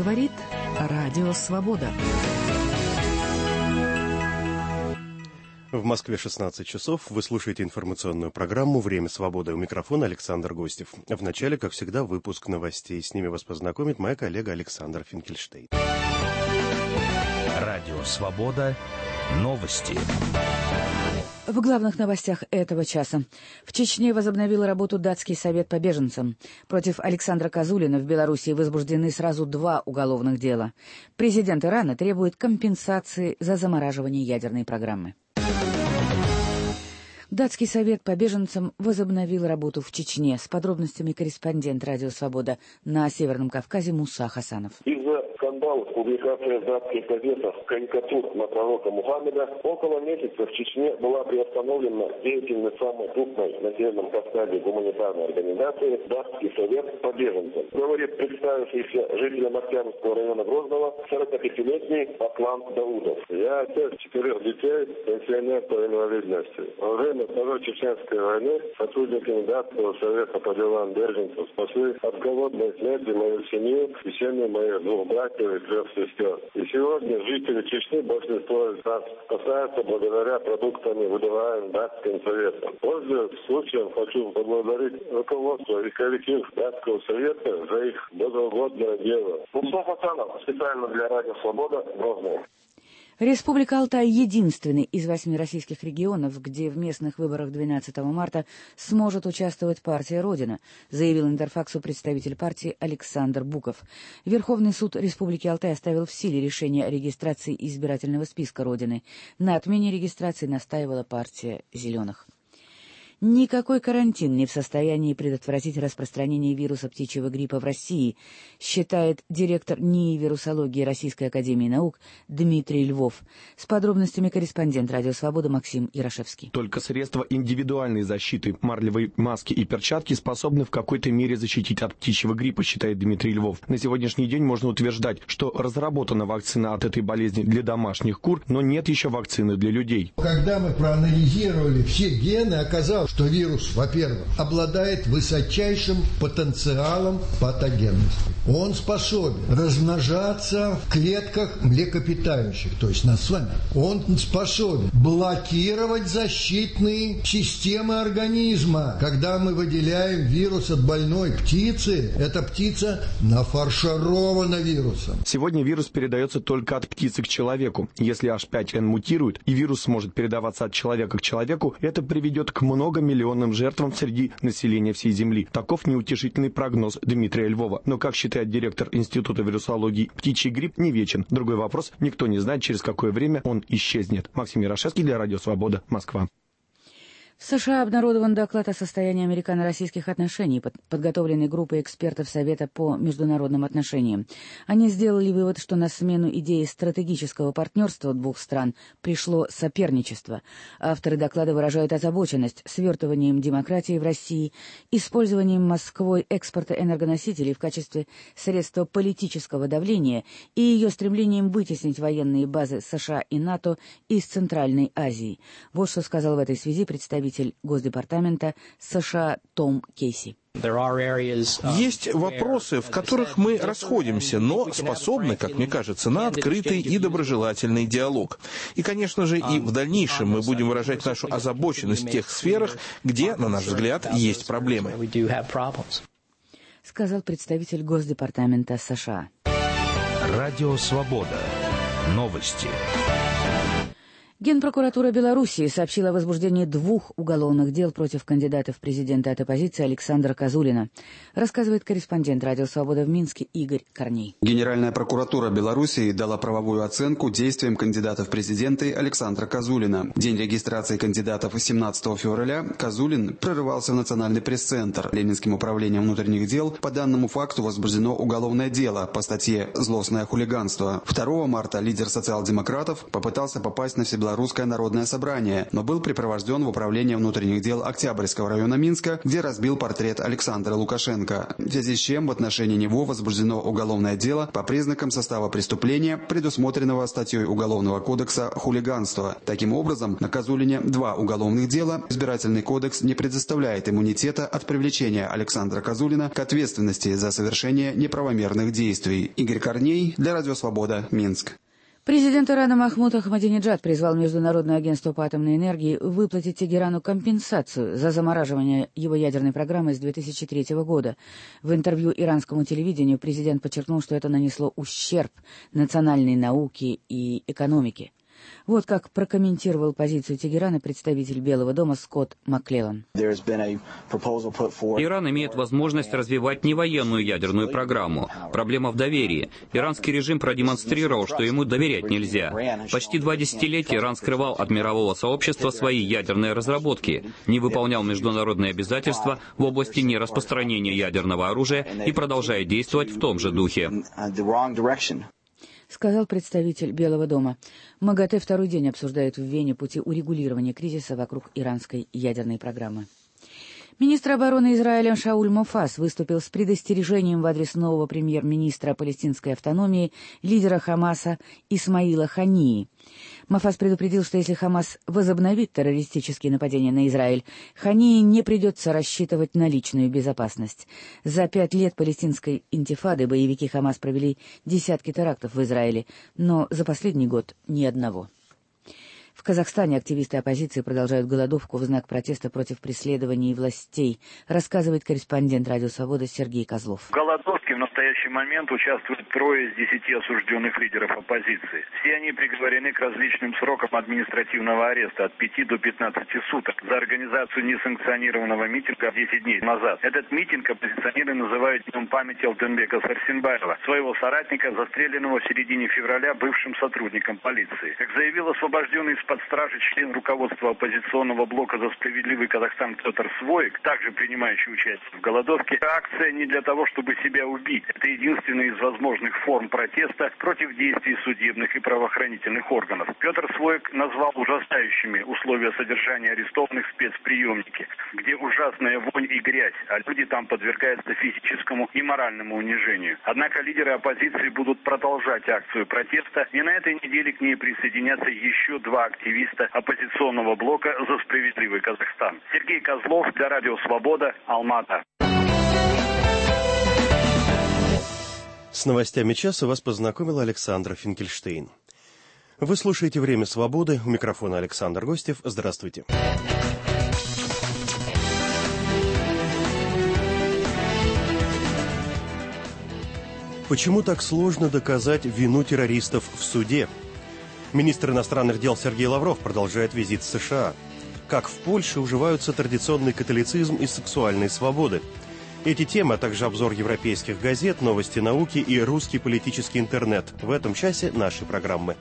Говорит Радио Свобода. В Москве 16 часов. Вы слушаете информационную программу «Время свободы». У микрофона Александр Гостев. В начале, как всегда, выпуск новостей. С ними вас познакомит моя коллега Александр Финкельштейн. Радио Свобода. Новости. В главных новостях этого часа. В Чечне возобновил работу Датский совет по беженцам. Против Александра Козулина в Белоруссии возбуждены сразу 2 уголовных дела. Президент Ирана требует компенсации за замораживание ядерной программы. Датский совет по беженцам возобновил работу в Чечне. С подробностями корреспондент «Радио Свобода» на Северном Кавказе Муса Хасанов. Из-за скандалов публикации в датских газетах карикатур на пророка Мухаммеда около месяца в Чечне была приостановлена деятельность самой крупной на Северном Кавказе гуманитарной организации «Датский совет по беженцам», говорит представившийся жителям Октябрьского района Грозного 45-летний Атлант Даудов. Я отец 4 детей, пенсионер по инвалидности. Во время Второй Чеченской войны сотрудники Датского совета по делам беженцев спасли от голодной смерти мою семью и семьи моих 2 братьев и 3 сестер. И сегодня жители Чечни, большинство из нас, спасаются благодаря продуктам, выдаваемым Датским советом. Пользуясь случаем, хочу поблагодарить руководство и коллектив Датского совета за их богоугодное дело. Муса Хасанов, специально для Радио Свобода, Грозный. Республика Алтай — единственный из 8 российских регионов, где в местных выборах 12 марта сможет участвовать партия «Родина», заявил Интерфаксу представитель партии Александр Буков. Верховный суд Республики Алтай оставил в силе решение о регистрации избирательного списка «Родины». На отмене регистрации настаивала партия «Зеленых». Никакой карантин не в состоянии предотвратить распространение вируса птичьего гриппа в России, считает директор НИИ вирусологии Российской академии наук Дмитрий Львов. С подробностями корреспондент «Радио Свобода» Максим Ярошевский. Только средства индивидуальной защиты, марлевые маски и перчатки способны в какой-то мере защитить от птичьего гриппа, считает Дмитрий Львов. На сегодняшний день можно утверждать, что разработана вакцина от этой болезни для домашних кур, но нет еще вакцины для людей. Когда мы проанализировали все гены, оказалось, что вирус, во-первых, обладает высочайшим потенциалом патогенности. Он способен размножаться в клетках млекопитающих, то есть нас с вами. Он способен блокировать защитные системы организма. Когда мы выделяем вирус от больной птицы, эта птица нафарширована вирусом. Сегодня вирус передается только от птицы к человеку. Если H5N мутирует и вирус сможет передаваться от человека к человеку, это приведет к многомиллионным жертвам среди населения всей Земли. Таков неутешительный прогноз Дмитрия Львова. Но, как считает директор Института вирусологии, птичий грипп не вечен. Другой вопрос: никто не знает, через какое время он исчезнет. Максим Ярошевский для Радио Свобода, Москва. В США обнародован доклад о состоянии американо-российских отношений, подготовленный группой экспертов Совета по международным отношениям. Они сделали вывод, что на смену идеи стратегического партнерства 2 стран пришло соперничество. Авторы доклада выражают озабоченность свертыванием демократии в России, использованием Москвой экспорта энергоносителей в качестве средства политического давления и ее стремлением вытеснить военные базы США и НАТО из Центральной Азии. Вот что сказал в этой связи представитель Госдепартамента США Том Кейси. Есть вопросы, в которых мы расходимся, но способны, как мне кажется, на открытый и доброжелательный диалог. И, конечно же, и в дальнейшем мы будем выражать нашу озабоченность в тех сферах, где, на наш взгляд, есть проблемы. Сказал представитель Госдепартамента США. Радио Свобода. Новости. Генпрокуратура Белоруссии сообщила о возбуждении 2 уголовных дел против кандидата в президенты от оппозиции Александра Козулина. Рассказывает корреспондент «Радио Свобода» в Минске Игорь Корней. Генеральная прокуратура Белоруссии дала правовую оценку действиям кандидата в президенты Александра Козулина. День регистрации кандидатов 17 февраля Козулин прорывался в Национальный пресс-центр. Ленинским управлением внутренних дел по данному факту возбуждено уголовное дело по статье «Злостное хулиганство». 2 марта лидер социал-демократов попытался попасть на всебластный Белорусское народное собрание, но был припровожден в управление внутренних дел Октябрьского района Минска, где разбил портрет Александра Лукашенко, в связи с чем в отношении него возбуждено уголовное дело по признакам состава преступления, предусмотренного статьей Уголовного кодекса «Хулиганство». Таким образом, на Казулине 2 уголовных дела. Избирательный кодекс не предоставляет иммунитета от привлечения Александра Казулина к ответственности за совершение неправомерных действий. Игорь Корней для Радио Свобода, Минск. Президент Ирана Махмуд Ахмадинеджад призвал Международное агентство по атомной энергии выплатить Тегерану компенсацию за замораживание его ядерной программы с 2003 года. В интервью иранскому телевидению президент подчеркнул, что это нанесло ущерб национальной науке и экономике. Вот как прокомментировал позицию Тегерана представитель Белого дома Скотт Макклеллан. Иран имеет возможность развивать невоенную ядерную программу. Проблема в доверии. Иранский режим продемонстрировал, что ему доверять нельзя. Почти 2 десятилетия Иран скрывал от мирового сообщества свои ядерные разработки, не выполнял международные обязательства в области нераспространения ядерного оружия и продолжает действовать в том же духе. Сказал представитель Белого дома. МАГАТЭ второй день обсуждает в Вене пути урегулирования кризиса вокруг иранской ядерной программы. Министр обороны Израиля Шауль Мофаз выступил с предостережением в адрес нового премьер-министра палестинской автономии, лидера Хамаса Исмаила Хании. Мофаз предупредил, что если Хамас возобновит террористические нападения на Израиль, Хании не придется рассчитывать на личную безопасность. За 5 лет палестинской интифады боевики Хамас провели десятки терактов в Израиле, но за последний год ни одного. В Казахстане активисты оппозиции продолжают голодовку в знак протеста против преследований властей, рассказывает корреспондент Радио Свобода Сергей Козлов. В голодовке в настоящий момент участвуют 3 из 10 осужденных лидеров оппозиции. Все они приговорены к различным срокам административного ареста от 5 до 15 суток за организацию несанкционированного митинга 10 дней назад. Этот митинг оппозиционеры называют Днем памяти Алтынбека Сарсенбаева, своего соратника, застреленного в середине февраля бывшим сотрудником полиции. Как заявил освобожденный из-под стражи член руководства оппозиционного блока «За справедливый Казахстан» Петр Своик, также принимающий участие в голодовке, акция не для того, чтобы себя убить. Это единственная из возможных форм протеста против действий судебных и правоохранительных органов. Петр Своик назвал ужасающими условия содержания арестованных в спецприемнике, где ужасная вонь и грязь, а люди там подвергаются физическому и моральному унижению. Однако лидеры оппозиции будут продолжать акцию протеста, и на этой неделе к ней присоединятся еще 2 активиста оппозиционного блока «За справедливый Казахстан». Сергей Козлов для Радио Свобода, Алмата. С новостями часа вас познакомил Александр Финкельштейн. Вы слушаете «Время свободы». У микрофона Александр Гостев. Здравствуйте. Почему так сложно доказать вину террористов в суде? Министр иностранных дел Сергей Лавров продолжает визит в США. Как в Польше уживаются традиционный католицизм и сексуальные свободы? Эти темы, а также обзор европейских газет, новости науки и русский политический интернет в этом часе нашей программы.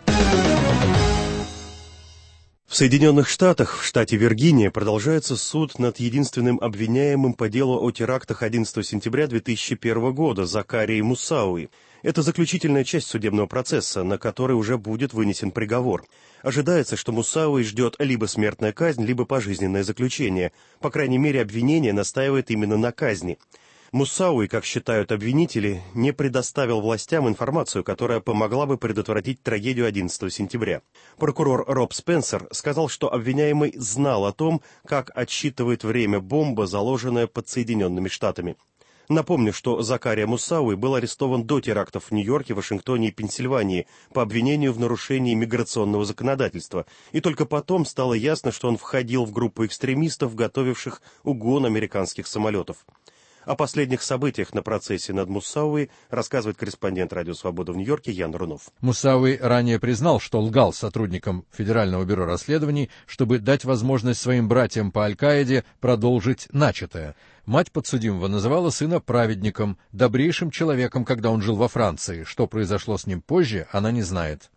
В Соединенных Штатах, в штате Виргиния, продолжается суд над единственным обвиняемым по делу о терактах 11 сентября 2001 года Закарией Мусауи. Это заключительная часть судебного процесса, на который уже будет вынесен приговор. Ожидается, что Мусауи ждет либо смертная казнь, либо пожизненное заключение. По крайней мере, обвинение настаивает именно на казни. Мусауи, как считают обвинители, не предоставил властям информацию, которая помогла бы предотвратить трагедию 11 сентября. Прокурор Роб Спенсер сказал, что обвиняемый знал о том, как отсчитывает время бомба, заложенная под Соединенными Штатами. Напомню, что Закария Мусауи был арестован до терактов в Нью-Йорке, Вашингтоне и Пенсильвании по обвинению в нарушении миграционного законодательства, и только потом стало ясно, что он входил в группу экстремистов, готовивших угон американских самолетов. О последних событиях на процессе над Мусауи рассказывает корреспондент Радио Свобода в Нью-Йорке Ян Рунов. Мусауи ранее признал, что лгал сотрудникам Федерального бюро расследований, чтобы дать возможность своим братьям по Аль-Каиде продолжить начатое. Мать подсудимого называла сына праведником, добрейшим человеком, когда он жил во Франции. Что произошло с ним позже, она не знает.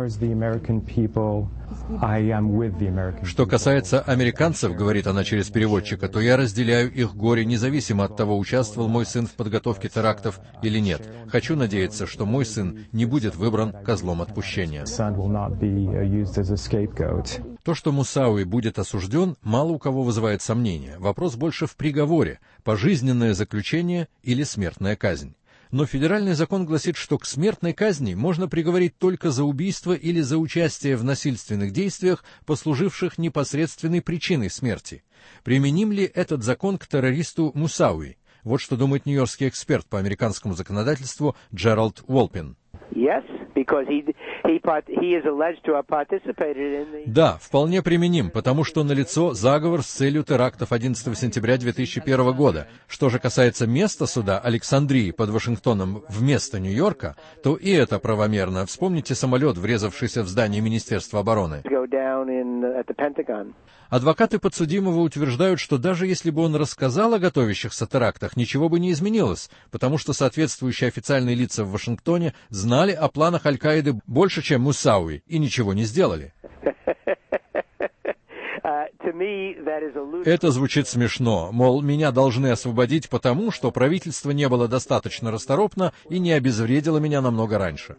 Что касается американцев, говорит она через переводчика, то я разделяю их горе, независимо от того, участвовал мой сын в подготовке терактов или нет. Хочу надеяться, что мой сын не будет выбран козлом отпущения. То, что Мусауи будет осужден, мало у кого вызывает сомнения. Вопрос больше в приговоре – пожизненное заключение или смертная казнь. Но федеральный закон гласит, что к смертной казни можно приговорить только за убийство или за участие в насильственных действиях, послуживших непосредственной причиной смерти. Применим ли этот закон к террористу Мусауи? Вот что думает нью-йоркский эксперт по американскому законодательству Джеральд Уолпин. Да, вполне применим, потому что налицо заговор с целью терактов 11 сентября 2001 года. Что же касается места суда Александрии под Вашингтоном вместо Нью-Йорка, то и это правомерно. Вспомните самолет, врезавшийся в здание Министерства обороны. Адвокаты подсудимого утверждают, что даже если бы он рассказал о готовящихся терактах, ничего бы не изменилось, потому что соответствующие официальные лица в Вашингтоне знали о планах Аль-Каиды больше, чем Мусауи, и ничего не сделали. Это звучит смешно, мол, меня должны освободить потому, что правительство не было достаточно расторопно и не обезвредило меня намного раньше.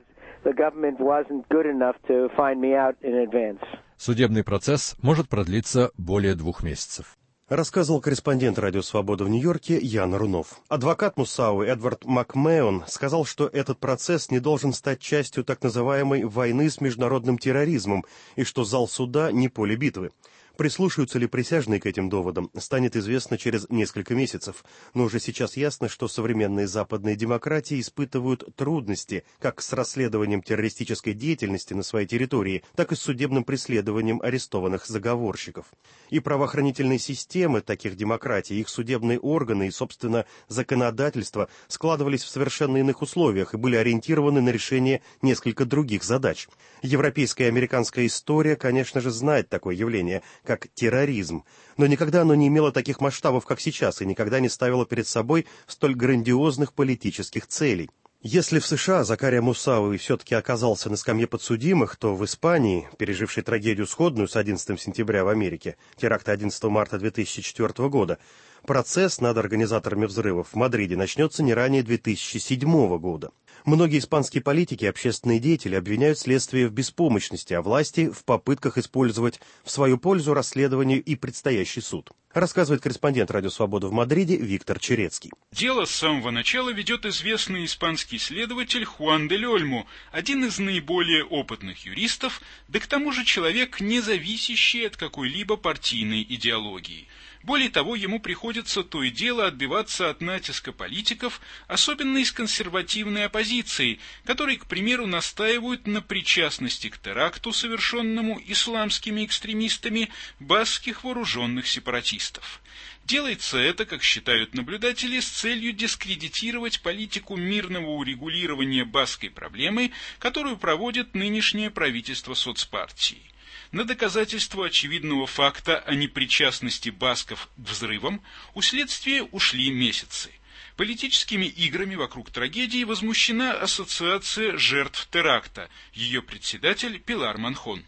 Судебный процесс может продлиться более 2 месяцев. Рассказывал корреспондент «Радио Свобода» в Нью-Йорке Ян Рунов. Адвокат Мусауи Эдвард Макмеон сказал, что этот процесс не должен стать частью так называемой «войны с международным терроризмом» и что зал суда не поле битвы. Прислушаются ли присяжные к этим доводам, станет известно через несколько месяцев. Но уже сейчас ясно, что современные западные демократии испытывают трудности как с расследованием террористической деятельности на своей территории, так и с судебным преследованием арестованных заговорщиков. И правоохранительные системы таких демократий, их судебные органы и, собственно, законодательство складывались в совершенно иных условиях и были ориентированы на решение несколько других задач. Европейская и американская история, конечно же, знает такое явление, как терроризм, но никогда оно не имело таких масштабов, как сейчас, и никогда не ставило перед собой столь грандиозных политических целей. Если в США Закария Мусауи все-таки оказался на скамье подсудимых, то в Испании, пережившей трагедию сходную с 11 сентября в Америке, теракта 11 марта 2004 года, процесс над организаторами взрывов в Мадриде начнется не ранее 2007 года. Многие испанские политики и общественные деятели обвиняют следствие в беспомощности, а власти в попытках использовать в свою пользу расследование и предстоящий суд. Рассказывает корреспондент «Радио Свобода» в Мадриде Виктор Черецкий. Дело с самого начала ведет известный испанский следователь Хуан дель Ольмо, один из наиболее опытных юристов, да к тому же человек, не зависящий от какой-либо партийной идеологии. Более того, ему приходится то и дело отбиваться от натиска политиков, особенно из консервативной оппозиции, которые, к примеру, настаивают на причастности к теракту, совершенному исламскими экстремистами, баскских вооруженных сепаратистов. Делается это, как считают наблюдатели, с целью дискредитировать политику мирного урегулирования баскской проблемы, которую проводит нынешнее правительство соцпартии. На доказательство очевидного факта о непричастности басков к взрывам у следствия ушли месяцы. Политическими играми вокруг трагедии возмущена Ассоциация жертв теракта, ее председатель Пилар Манхон.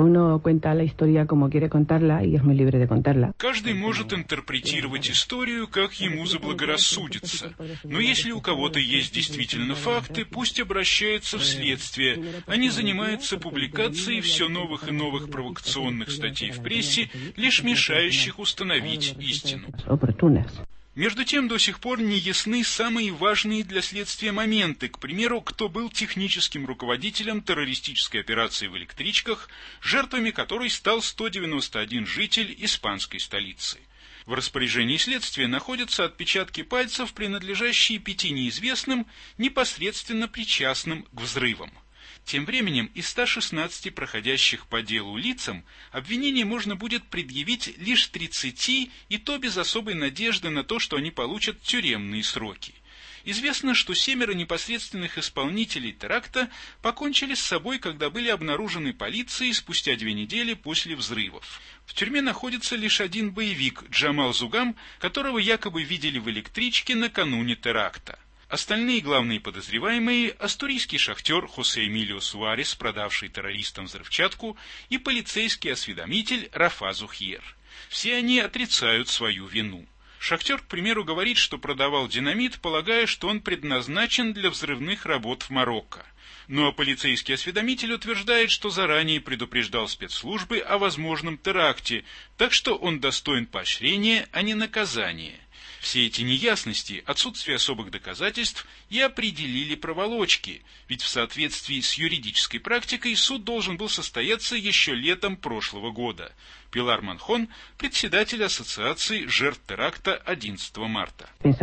Каждый может интерпретировать историю, как ему заблагорассудится. Но если у кого-то есть действительно факты, пусть обращается в следствие, а не занимается публикацией все новых и новых провокационных статей в прессе, лишь мешающих установить истину. Между тем, до сих пор не ясны самые важные для следствия моменты, к примеру, кто был техническим руководителем террористической операции в электричках, жертвами которой стал 191 житель испанской столицы. В распоряжении следствия находятся отпечатки пальцев, принадлежащие 5 неизвестным, непосредственно причастным к взрывам. Тем временем из 116 проходящих по делу лицам обвинение можно будет предъявить лишь 30, и то без особой надежды на то, что они получат тюремные сроки. Известно, что 7 непосредственных исполнителей теракта покончили с собой, когда были обнаружены полицией спустя 2 недели после взрывов. В тюрьме находится лишь один боевик, Джамал Зугам, которого якобы видели в электричке накануне теракта. Остальные главные подозреваемые – астурийский шахтер Хосе Эмилио Суарес, продавший террористам взрывчатку, и полицейский осведомитель Рафа Зухьер. Все они отрицают свою вину. Шахтер, к примеру, говорит, что продавал динамит, полагая, что он предназначен для взрывных работ в Марокко. Ну а полицейский осведомитель утверждает, что заранее предупреждал спецслужбы о возможном теракте, так что он достоин поощрения, а не наказания. Все эти неясности, отсутствие особых доказательств и определили проволочки, ведь в соответствии с юридической практикой суд должен был состояться еще летом прошлого года. Пилар Манхон, председатель Ассоциации жертв теракта 11 марта. Мы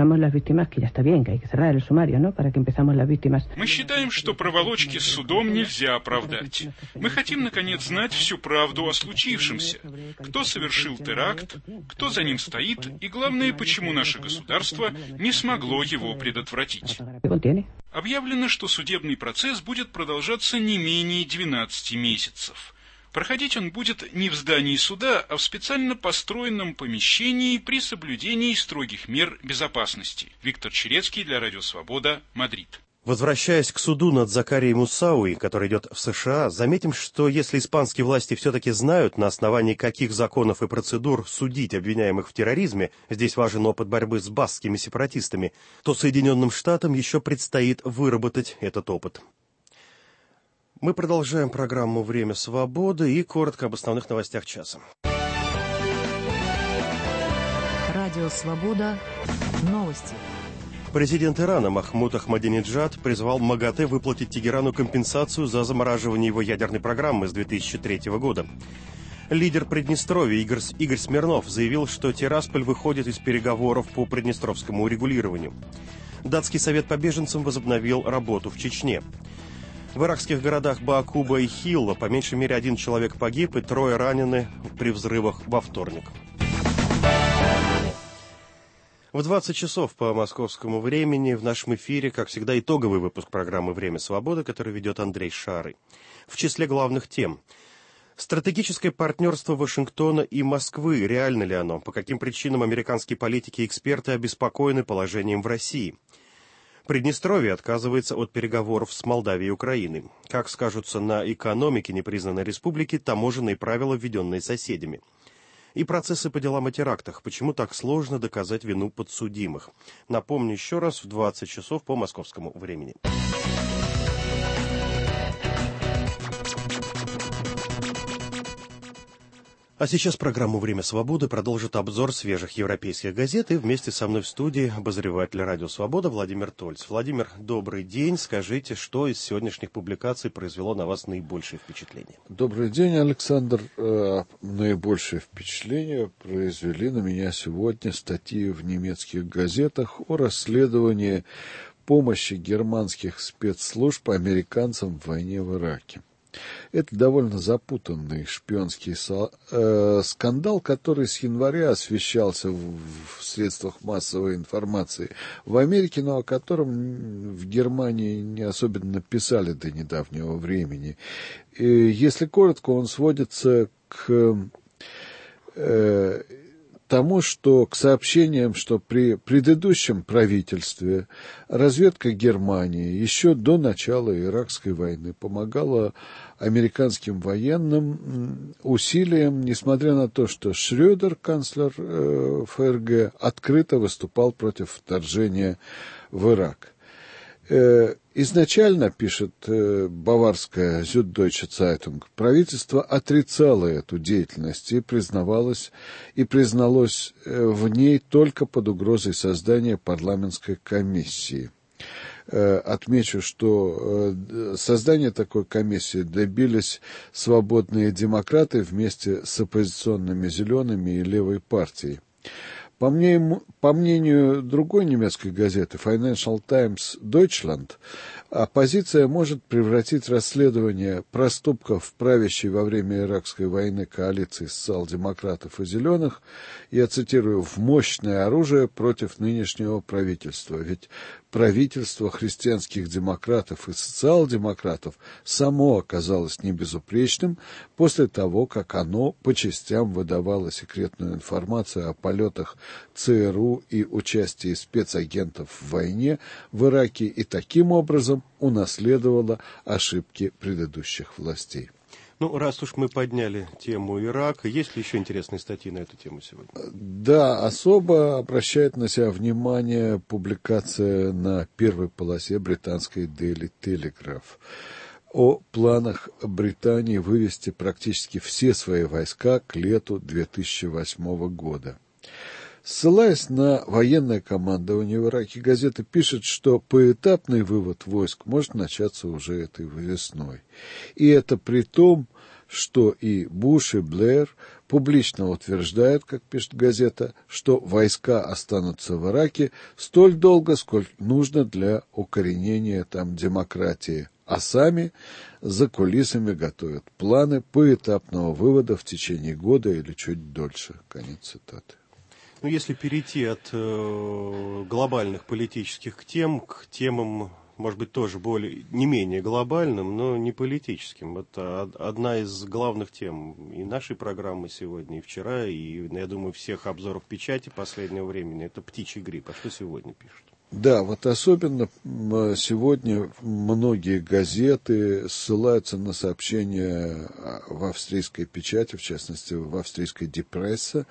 считаем, что проволочки с судом нельзя оправдать. Мы хотим, наконец, знать всю правду о случившемся. Кто совершил теракт, кто за ним стоит, и главное, почему наше государство не смогло его предотвратить. Объявлено, что судебный процесс будет продолжаться не менее 12 месяцев. Проходить он будет не в здании суда, а в специально построенном помещении при соблюдении строгих мер безопасности. Виктор Черецкий для Радио Свобода, Мадрид. Возвращаясь к суду над Закарией Мусауи, который идет в США, заметим, что если испанские власти все-таки знают, на основании каких законов и процедур судить обвиняемых в терроризме, здесь важен опыт борьбы с баскскими сепаратистами, то Соединенным Штатам еще предстоит выработать этот опыт. Мы продолжаем программу «Время свободы» и коротко об основных новостях часа. Радио «Свобода». Новости. Президент Ирана Махмуд Ахмадинеджад призвал МАГАТЭ выплатить Тегерану компенсацию за замораживание его ядерной программы с 2003 года. Лидер Приднестровья Игорь Смирнов заявил, что Тирасполь выходит из переговоров по приднестровскому урегулированию. Датский совет по беженцам возобновил работу в Чечне. В иракских городах Баакуба и Хилла по меньшей мере 1 человек погиб и 3 ранены при взрывах во вторник. В 20 часов по московскому времени в нашем эфире, как всегда, итоговый выпуск программы «Время свободы», который ведет Андрей Шарый. В числе главных тем: стратегическое партнерство Вашингтона и Москвы. Реально ли оно? По каким причинам американские политики и эксперты обеспокоены положением в России? Приднестровье отказывается от переговоров с Молдавией и Украиной. Как скажутся на экономике непризнанной республики таможенные правила, введенные соседями? И процессы по делам о терактах. Почему так сложно доказать вину подсудимых? Напомню еще раз, в 20 часов по московскому времени. А сейчас программу «Время свободы» продолжит обзор свежих европейских газет, и вместе со мной в студии обозреватель «Радио Свобода» Владимир Тольц. Владимир, добрый день. Скажите, что из сегодняшних публикаций произвело на вас наибольшее впечатление? Добрый день, Александр. Наибольшее впечатление произвели на меня сегодня статьи в немецких газетах о расследовании помощи германских спецслужб американцам в войне в Ираке. Это довольно запутанный шпионский скандал, который с января освещался в средствах массовой информации в Америке, но о котором в Германии не особенно писали до недавнего времени. И, если коротко, он сводится к тому, что к сообщениям, что при предыдущем правительстве разведка Германии еще до начала Иракской войны помогала американским военным усилиям, несмотря на то, что Шрёдер, канцлер ФРГ, открыто выступал против вторжения в Ирак. Изначально, пишет баварская Süddeutsche Zeitung, правительство отрицало эту деятельность и призналось в ней только под угрозой создания парламентской комиссии. Отмечу, что создание такой комиссии добились свободные демократы вместе с оппозиционными зелеными и левой партией. По мнению другой немецкой газеты Financial Times Deutschland, оппозиция может превратить расследование проступков правящей во время Иракской войны коалиции социал-демократов и зеленых, я цитирую, в мощное оружие против нынешнего правительства. Ведь правительство христианских демократов и социал-демократов само оказалось небезупречным после того, как оно по частям выдавало секретную информацию о полетах ЦРУ и участии спецагентов в войне в Ираке и таким образом унаследовало ошибки предыдущих властей. Ну, раз уж мы подняли тему Ирака, есть ли еще интересные статьи на эту тему сегодня? Да, особо обращает на себя внимание публикация на первой полосе британской Daily Telegraph о планах Британии вывести практически все свои войска к лету 2008 года. Ссылаясь на военное командование в Ираке, газета пишет, что поэтапный вывод войск может начаться уже этой весной. И это при том, что и Буш, и Блэр публично утверждают, как пишет газета, что войска останутся в Ираке столь долго, сколько нужно для укоренения там демократии, а сами за кулисами готовят планы поэтапного вывода в течение года или чуть дольше. Конец цитаты. Ну, если перейти от глобальных политических тем к темам, может быть, тоже не менее глобальным, но не политическим. Это одна из главных тем и нашей программы сегодня, и вчера, и, я думаю, всех обзоров печати последнего времени. Это птичий грипп. А что сегодня пишут? Да, вот особенно сегодня многие газеты ссылаются на сообщения в австрийской печати, в частности, в австрийской Die Presse,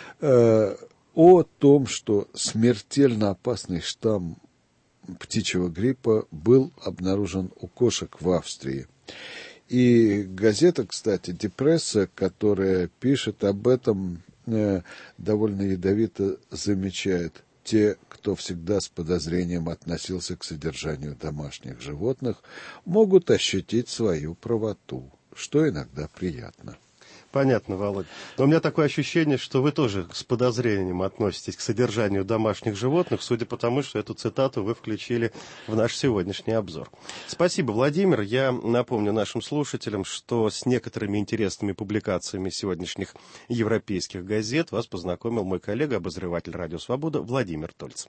о том, что смертельно опасный штамм птичьего гриппа был обнаружен у кошек в Австрии. И газета, кстати, Die Presse, которая пишет об этом, довольно ядовито замечает: те, кто всегда с подозрением относился к содержанию домашних животных, могут ощутить свою правоту, что иногда приятно. Понятно, Володь. Но у меня такое ощущение, что вы тоже с подозрением относитесь к содержанию домашних животных, судя по тому, что эту цитату вы включили в наш сегодняшний обзор. Спасибо, Владимир. Я напомню нашим слушателям, что с некоторыми интересными публикациями сегодняшних европейских газет вас познакомил мой коллега, обозреватель «Радио Свобода» Владимир Тольц.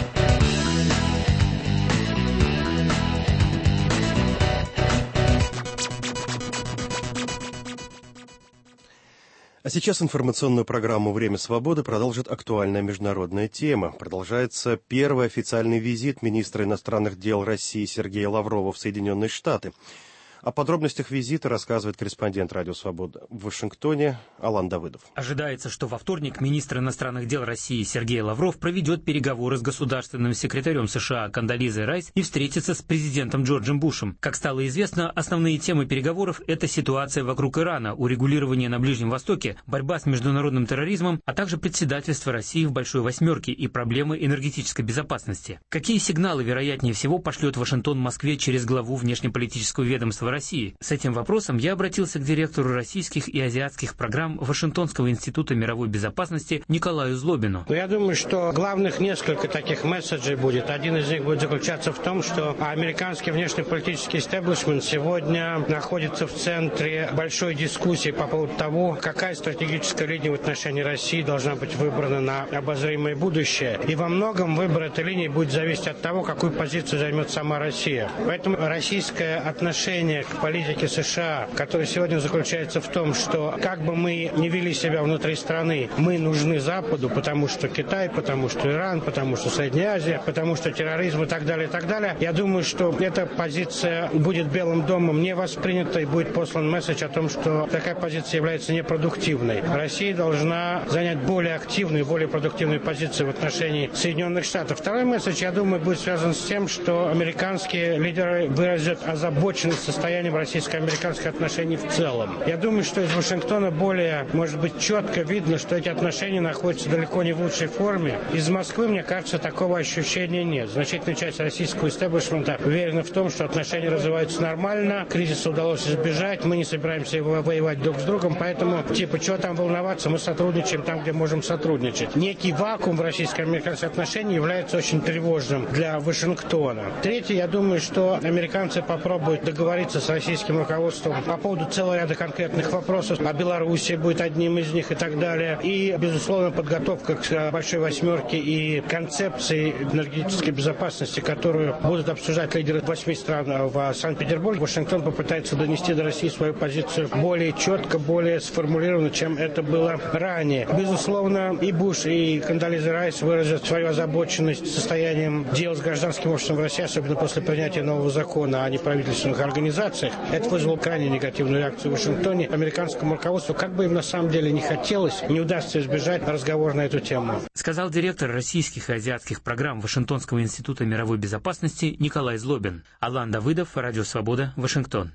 А сейчас информационную программу «Время свободы» продолжит актуальная международная тема. Продолжается первый официальный визит министра иностранных дел России Сергея Лаврова в Соединенные Штаты. О подробностях визита рассказывает корреспондент «Радио Свобода» в Вашингтоне Алан Давыдов. Ожидается, что во вторник министр иностранных дел России Сергей Лавров проведет переговоры с государственным секретарем США Кондолизой Райс и встретится с президентом Джорджем Бушем. Как стало известно, основные темы переговоров – это ситуация вокруг Ирана, урегулирование на Ближнем Востоке, борьба с международным терроризмом, а также председательство России в Большой Восьмерке и проблемы энергетической безопасности. Какие сигналы, вероятнее всего, пошлет Вашингтон Москве через главу внешнеполитического ведомства России? С этим вопросом я обратился к директору российских и азиатских программ Вашингтонского института мировой безопасности Николаю Злобину. Я думаю, что главных несколько таких месседжей будет. Один из них будет заключаться в том, что американский внешнеполитический истеблишмент сегодня находится в центре большой дискуссии по поводу того, какая стратегическая линия в отношении России должна быть выбрана на обозримое будущее. И во многом выбор этой линии будет зависеть от того, какую позицию займет сама Россия. Поэтому российское отношение к политике США, которая сегодня заключается в том, что как бы мы ни вели себя внутри страны, мы нужны Западу, потому что Китай, потому что Иран, потому что Средняя Азия, потому что терроризм и так далее, и так далее. Я думаю, что эта позиция будет Белым домом не воспринята и будет послан месседж о том, что такая позиция является непродуктивной. Россия должна занять более активную, более продуктивную позицию в отношении Соединенных Штатов. Второй месседж, я думаю, будет связан с тем, что американские лидеры выразят озабоченность состоянием российско-американских отношений в целом. Я думаю, что из Вашингтона более, может быть, четко видно, что эти отношения находятся далеко не в лучшей форме. Из Москвы, мне кажется, такого ощущения нет. Значительная часть российского истеблишмента уверена в том, что отношения развиваются нормально, кризиса удалось избежать, мы не собираемся воевать друг с другом, поэтому, чего там волноваться, мы сотрудничаем там, где можем сотрудничать. Некий вакуум в российско-американских отношениях является очень тревожным для Вашингтона. Третье, я думаю, что американцы попробуют договориться встречаться с российским руководством по поводу целого ряда конкретных вопросов. А Белоруссия будет одним из них и так далее. И, безусловно, подготовка к Большой Восьмерке и концепции энергетической безопасности, которую будут обсуждать лидеры 8 стран в Санкт-Петербурге. Вашингтон попытается донести до России свою позицию более четко, более сформулированно, чем это было ранее. Безусловно, и Буш, и Кондолиза Райс выразят свою озабоченность состоянием дел с гражданским обществом в России, особенно после принятия нового закона о неправительственных организациях. Это вызвало крайне негативную реакцию в Вашингтоне. Американскому руководству, как бы им на самом деле не хотелось, не удастся избежать разговора на эту тему. Сказал директор российских и азиатских программ Вашингтонского института мировой безопасности Николай Злобин. Алан Давыдов, Радио Свобода, Вашингтон.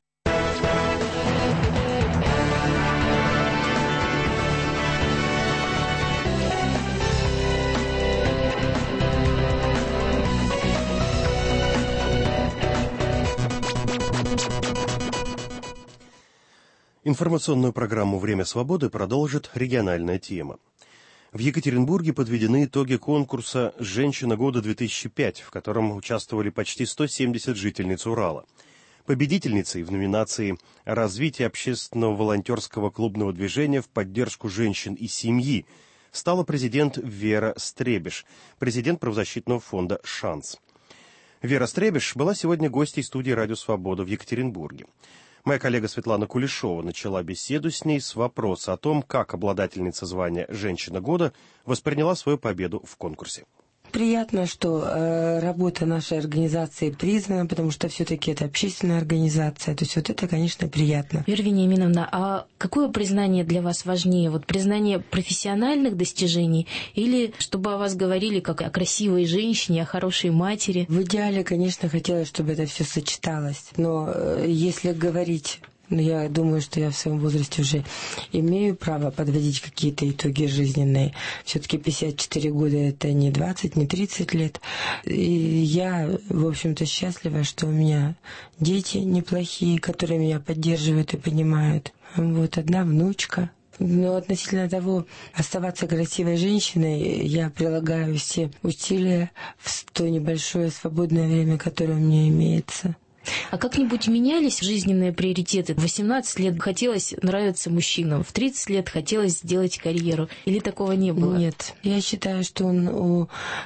Информационную программу «Время свободы» продолжит региональная тема. В Екатеринбурге подведены итоги конкурса «Женщина года-2005», в котором участвовали почти 170 жительниц Урала. Победительницей в номинации «Развитие общественного волонтерского клубного движения в поддержку женщин и семьи» стала президент Вера Стребиш, президент правозащитного фонда «Шанс». Вера Стребиш была сегодня гостьей студии «Радио Свобода» в Екатеринбурге. Моя коллега Светлана Кулешова начала беседу с ней с вопроса о том, как обладательница звания «Женщина года» восприняла свою победу в конкурсе. Приятно, что работа нашей организации признана, потому что все-таки это общественная организация. То есть вот это, конечно, приятно. Вера Вениаминовна, а какое признание для вас важнее? Вот признание профессиональных достижений или чтобы о вас говорили как о красивой женщине, о хорошей матери? В идеале, конечно, хотелось, чтобы это все сочеталось. Но если говорить... Но я думаю, что я в своем возрасте уже имею право подводить какие-то итоги жизненные. Все-таки 54 года – это не 20, не 30 лет. И я, в общем-то, счастлива, что у меня дети неплохие, которые меня поддерживают и понимают. Вот одна внучка. Но относительно того, оставаться красивой женщиной, я прилагаю все усилия в то небольшое свободное время, которое у меня имеется. А как-нибудь менялись жизненные приоритеты? В 18 лет хотелось нравиться мужчинам, в 30 лет хотелось сделать карьеру. Или такого не было? Нет. Я считаю, что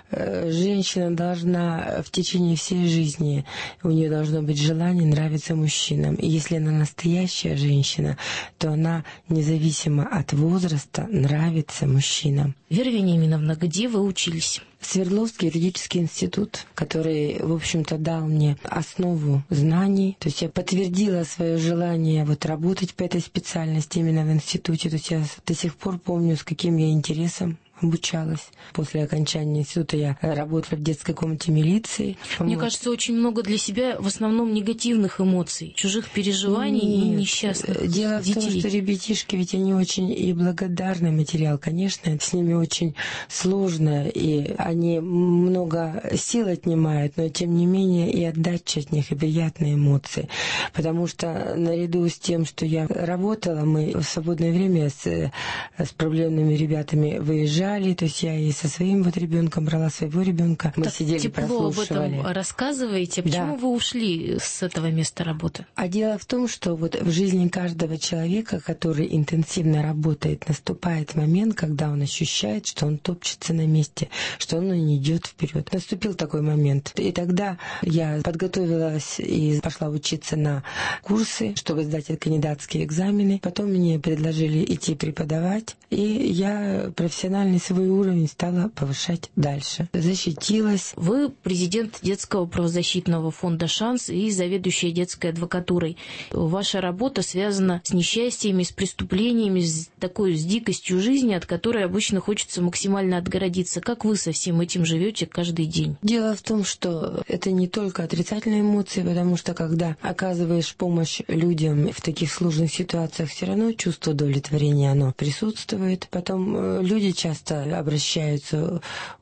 женщина должна в течение всей жизни, у нее должно быть желание нравиться мужчинам. И если она настоящая женщина, то она независимо от возраста нравится мужчинам. Вера Вениаминовна, где вы учились? Свердловский юридический институт, который, в общем-то, дал мне основу знаний. То есть я подтвердила свое желание работать по этой специальности именно в институте. То есть я до сих пор помню, с каким я интересом обучалась. После окончания института я работала в детской комнате милиции. Мне кажется, очень много для себя в основном негативных эмоций, чужих переживаний и несчастных детей. Дело в том, что ребятишки, ведь они очень и благодарный материал, конечно, с ними очень сложно, и они много сил отнимают, но тем не менее и отдача от них, и приятные эмоции. Потому что наряду с тем, что я работала, мы в свободное время с проблемными ребятами выезжали. То есть я и со своим ребенком брала своего ребенка. Мы сидели, тепло прослушивали. об этом рассказываете. Почему вы ушли с этого места работы? А дело в том, что в жизни каждого человека, который интенсивно работает, наступает момент, когда он ощущает, что он топчется на месте, что он не идет вперед. Наступил такой момент. И тогда я подготовилась и пошла учиться на курсы, чтобы сдать кандидатские экзамены. Потом мне предложили идти преподавать, и я профессиональный свой уровень стала повышать дальше. Защитилась. Вы президент детского правозащитного фонда «Шанс» и заведующая детской адвокатурой. Ваша работа связана с несчастьями, с преступлениями, с дикостью жизни, от которой обычно хочется максимально отгородиться. Как вы со всем этим живете каждый день? Дело в том, что это не только отрицательные эмоции, потому что когда оказываешь помощь людям в таких сложных ситуациях, все равно чувство удовлетворения, оно присутствует. Потом люди часто обращаются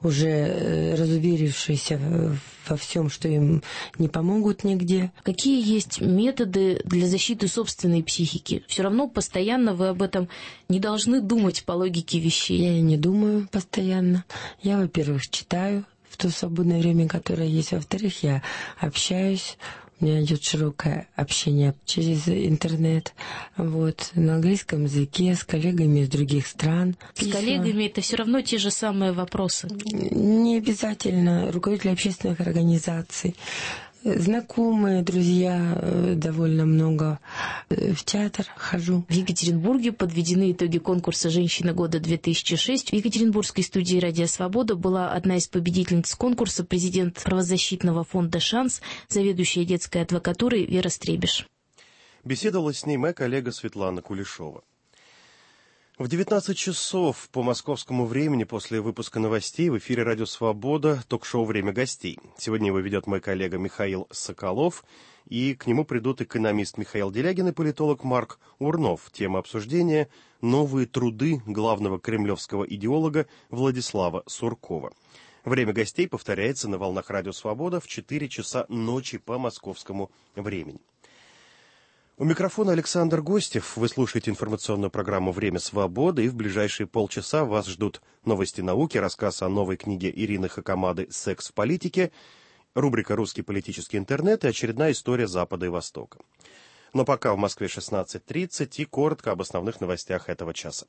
уже разуверившиеся во всем, что им не помогут нигде. Какие есть методы для защиты собственной психики? Все равно постоянно вы об этом не должны думать по логике вещей. Я не думаю постоянно. Я, во-первых, читаю в то свободное время, которое есть. Во-вторых, я общаюсь. У У меня идет широкое общение через интернет, вот, на английском языке, с коллегами из других стран. С коллегами это все равно те же самые вопросы? Не обязательно. Руководители общественных организаций, знакомые, друзья, довольно много. В театр хожу. В Екатеринбурге подведены итоги конкурса «Женщина года-2006». В Екатеринбургской студии «Радио Свобода» была одна из победительниц конкурса, президент правозащитного фонда «Шанс», заведующая детской адвокатурой Вера Стребиш. Беседовала с ней моя коллега Светлана Кулешова. В 19 часов по московскому времени после выпуска новостей в эфире «Радио Свобода» ток-шоу «Время гостей». Сегодня его ведет мой коллега Михаил Соколов, и к нему придут экономист Михаил Делягин и политолог Марк Урнов. Тема обсуждения – новые труды главного кремлевского идеолога Владислава Суркова. Время гостей повторяется на волнах «Радио Свобода» в 4 часа ночи по московскому времени. У микрофона Александр Гостев. Вы слушаете информационную программу «Время свободы», и в ближайшие полчаса вас ждут новости науки, рассказ о новой книге Ирины Хакамады «Секс в политике», рубрика «Русский политический интернет» и очередная история Запада и Востока. Но пока в Москве 16:30 и коротко об основных новостях этого часа.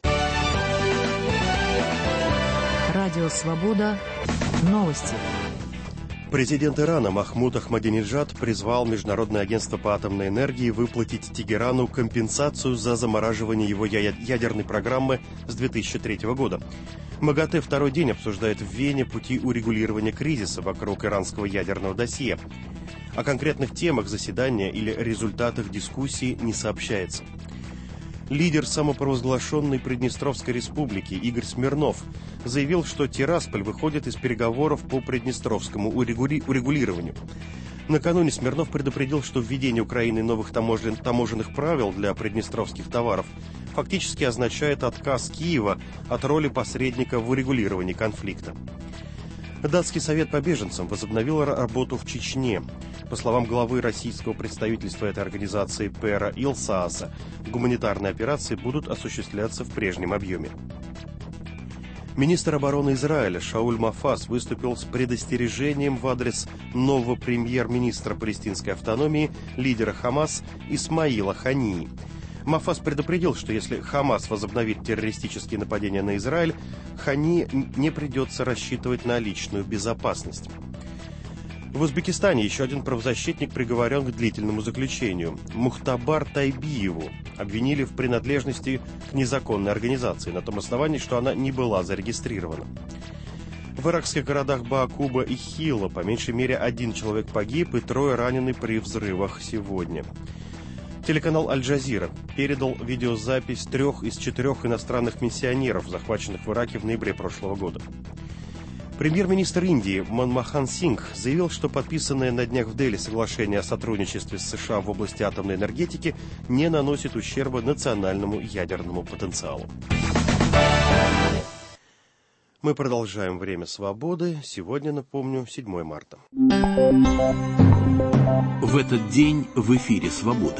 Радио «Свобода». Новости. Президент Ирана Махмуд Ахмадинеджад призвал Международное агентство по атомной энергии выплатить Тегерану компенсацию за замораживание его ядерной программы с 2003 года. МАГАТЭ второй день обсуждает в Вене пути урегулирования кризиса вокруг иранского ядерного досье. О конкретных темах заседания или результатах дискуссии не сообщается. Лидер самопровозглашенной Приднестровской республики Игорь Смирнов заявил, что Тирасполь выходит из переговоров по приднестровскому урегулированию. Накануне Смирнов предупредил, что введение Украиной новых таможенных правил для приднестровских товаров фактически означает отказ Киева от роли посредника в урегулировании конфликта. Датский совет по беженцам возобновил работу в Чечне. По словам главы российского представительства этой организации Пера Илсааса, гуманитарные операции будут осуществляться в прежнем объеме. Министр обороны Израиля Шауль Мафаз выступил с предостережением в адрес нового премьер-министра палестинской автономии, лидера Хамас Исмаила Хании. Мафаз предупредил, что если Хамас возобновит террористические нападения на Израиль, Хани не придется рассчитывать на личную безопасность. В Узбекистане еще один правозащитник приговорен к длительному заключению. Мухтабар Тайбиеву обвинили в принадлежности к незаконной организации на том основании, что она не была зарегистрирована. В иракских городах Баакуба и Хилла по меньшей мере 1 человек погиб и 3 ранены при взрывах сегодня. Телеканал «Аль-Джазира» передал видеозапись 3 из 4 иностранных миссионеров, захваченных в Ираке в ноябре прошлого года. Премьер-министр Индии Манмохан Сингх заявил, что подписанное на днях в Дели соглашение о сотрудничестве с США в области атомной энергетики не наносит ущерба национальному ядерному потенциалу. Мы продолжаем «Время свободы». Сегодня, напомню, 7 марта. В этот день в эфире «Свободы».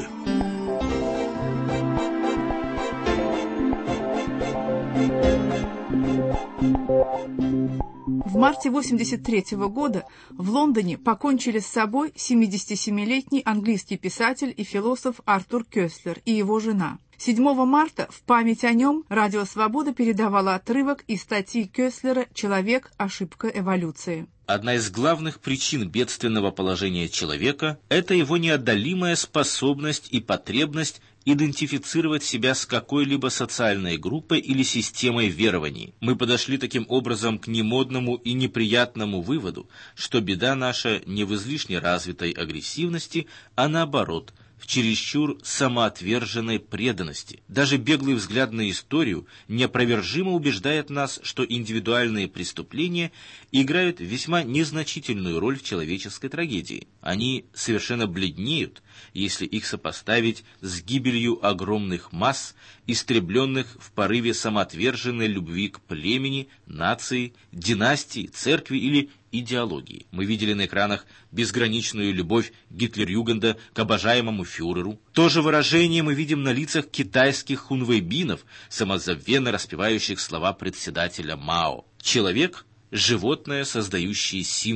В марте 1983 года в Лондоне покончили с собой 77-летний английский писатель и философ Артур Кёслер и его жена. 7 марта в память о нем Радио Свобода передавала отрывок из статьи Кёслера «Человек. Ошибка эволюции». Одна из главных причин бедственного положения человека – это его неотдалимая способность и потребность идентифицировать себя с какой-либо социальной группой или системой верований. Мы подошли таким образом к немодному и неприятному выводу, что беда наша не в излишне развитой агрессивности, а наоборот – в чересчур самоотверженной преданности. Даже беглый взгляд на историю неопровержимо убеждает нас, что индивидуальные преступления играют весьма незначительную роль в человеческой трагедии. Они совершенно бледнеют, если их сопоставить с гибелью огромных масс, истребленных в порыве самоотверженной любви к племени, нации, династии, церкви или идеологии. Мы видели на экранах безграничную любовь Гитлер-Югенда к обожаемому фюреру. То же выражение мы видим на лицах китайских хунвейбинов, самозабвенно распевающих слова председателя Мао. Человек – животное, создающее символы.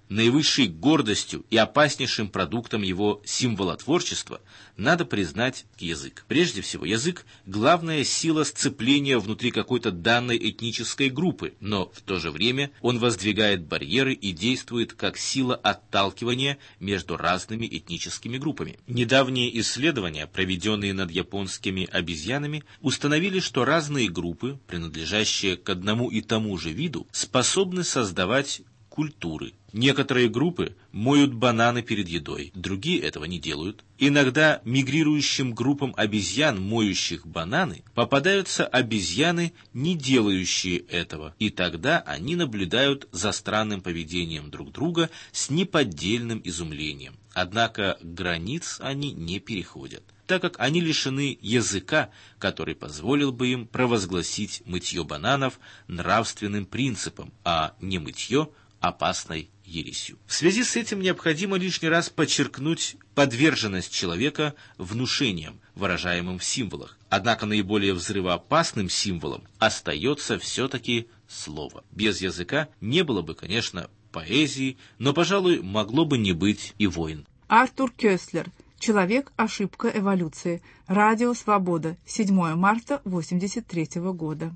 наивысшей гордостью и опаснейшим продуктом его символотворчества надо признать язык. Прежде всего, язык – главная сила сцепления внутри какой-то данной этнической группы, но в то же время он воздвигает барьеры и действует как сила отталкивания между разными этническими группами. Недавние исследования, проведенные над японскими обезьянами, установили, что разные группы, принадлежащие к одному и тому же виду, способны создавать культуры. Некоторые группы моют бананы перед едой, другие этого не делают. Иногда мигрирующим группам обезьян, моющих бананы, попадаются обезьяны, не делающие этого, и тогда они наблюдают за странным поведением друг друга с неподдельным изумлением. Однако границ они не переходят, так как они лишены языка, который позволил бы им провозгласить мытье бананов нравственным принципом, а не мытье опасной ересью. В связи с этим необходимо лишний раз подчеркнуть подверженность человека внушениям, выражаемым в символах. Однако наиболее взрывоопасным символом остается все-таки слово. Без языка не было бы, конечно, поэзии, но, пожалуй, могло бы не быть и войн. Артур Кёслер. Человек. Ошибка эволюции. Радио Свобода. 7 марта 1983 года.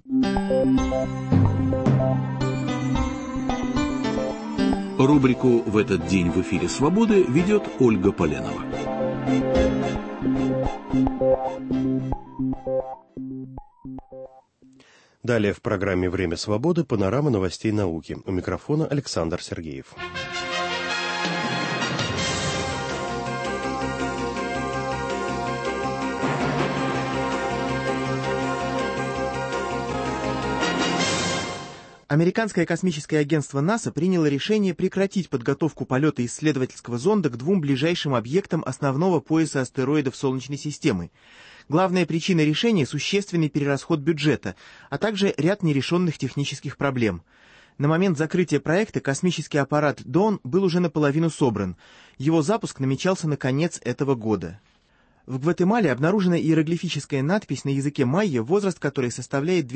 Рубрику «В этот день в эфире Свободы» ведет Ольга Поленова. Далее в программе «Время свободы» панорама новостей науки. У микрофона Александр Сергеев. Американское космическое агентство НАСА приняло решение прекратить подготовку полета исследовательского зонда к двум ближайшим объектам основного пояса астероидов Солнечной системы. Главная причина решения – существенный перерасход бюджета, а также ряд нерешенных технических проблем. На момент закрытия проекта космический аппарат «Дон» был уже наполовину собран. Его запуск намечался на конец этого года. В Гватемале обнаружена иероглифическая надпись на языке майя, возраст которой составляет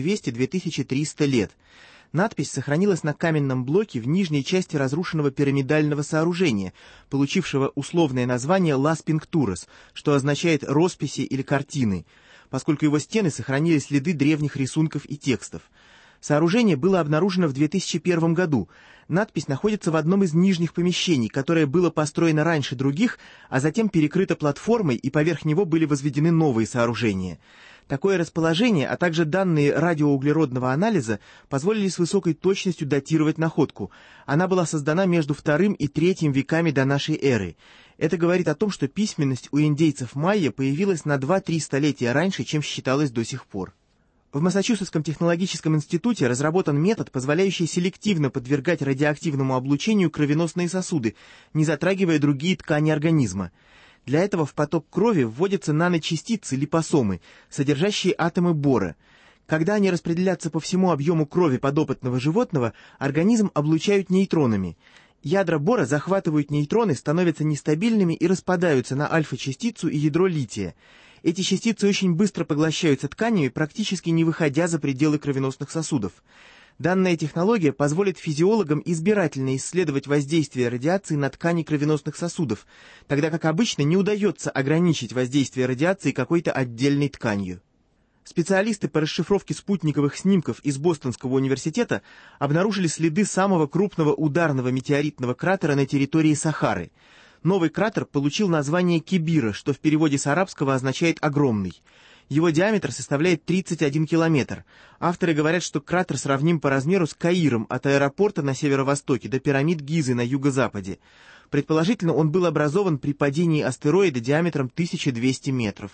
2200-2300 лет. Надпись сохранилась на каменном блоке в нижней части разрушенного пирамидального сооружения, получившего условное название «Лас Пинктурас», что означает «росписи» или «картины», поскольку его стены сохранили следы древних рисунков и текстов. Сооружение было обнаружено в 2001 году. Надпись находится в одном из нижних помещений, которое было построено раньше других, а затем перекрыто платформой, и поверх него были возведены новые сооружения. Такое расположение, а также данные радиоуглеродного анализа позволили с высокой точностью датировать находку. Она была создана между II и III веками до нашей эры. Это говорит о том, что письменность у индейцев майя появилась на 2-3 столетия раньше, чем считалось до сих пор. В Массачусетском технологическом институте разработан метод, позволяющий селективно подвергать радиоактивному облучению кровеносные сосуды, не затрагивая другие ткани организма. Для этого в поток крови вводятся наночастицы, липосомы, содержащие атомы бора. Когда они распределятся по всему объему крови подопытного животного, организм облучают нейтронами. Ядра бора захватывают нейтроны, становятся нестабильными и распадаются на альфа-частицу и ядро лития. Эти частицы очень быстро поглощаются тканями, практически не выходя за пределы кровеносных сосудов. Данная технология позволит физиологам избирательно исследовать воздействие радиации на ткани кровеносных сосудов, тогда как обычно не удается ограничить воздействие радиации какой-то отдельной тканью. Специалисты по расшифровке спутниковых снимков из Бостонского университета обнаружили следы самого крупного ударного метеоритного кратера на территории Сахары. Новый кратер получил название Кибира, что в переводе с арабского означает «огромный». Его диаметр составляет 31 километр. Авторы говорят, что кратер сравним по размеру с Каиром от аэропорта на северо-востоке до пирамид Гизы на юго-западе. Предположительно, он был образован при падении астероида диаметром 1200 метров.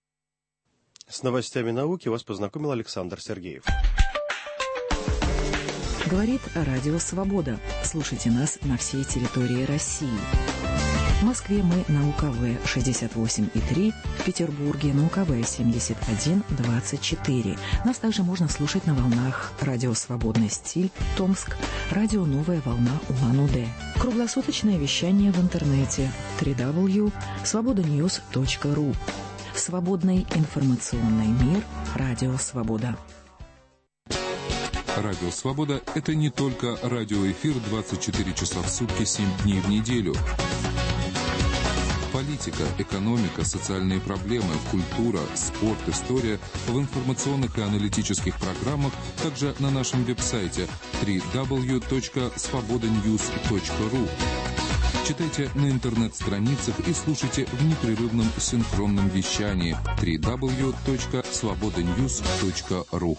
С новостями науки вас познакомил Александр Сергеев. Говорит Радио Свобода. Слушайте нас на всей территории России. В Москве мы на УКВ 68,3, в Петербурге на УКВ 71,24. Нас также можно слушать на волнах Радио Свободный стиль, Томск, Радио Новая волна Улан-Удэ. Круглосуточное вещание в интернете www.svobodanews.ru. Свободный информационный мир. Радио Свобода. Радио «Свобода» — это не только радиоэфир 24 часа в сутки, 7 дней в неделю. Политика, экономика, социальные проблемы, культура, спорт, история в информационных и аналитических программах, также на нашем веб-сайте www.svobodanews.ru. Читайте на интернет-страницах и слушайте в непрерывном синхронном вещании www.svobodanews.ru.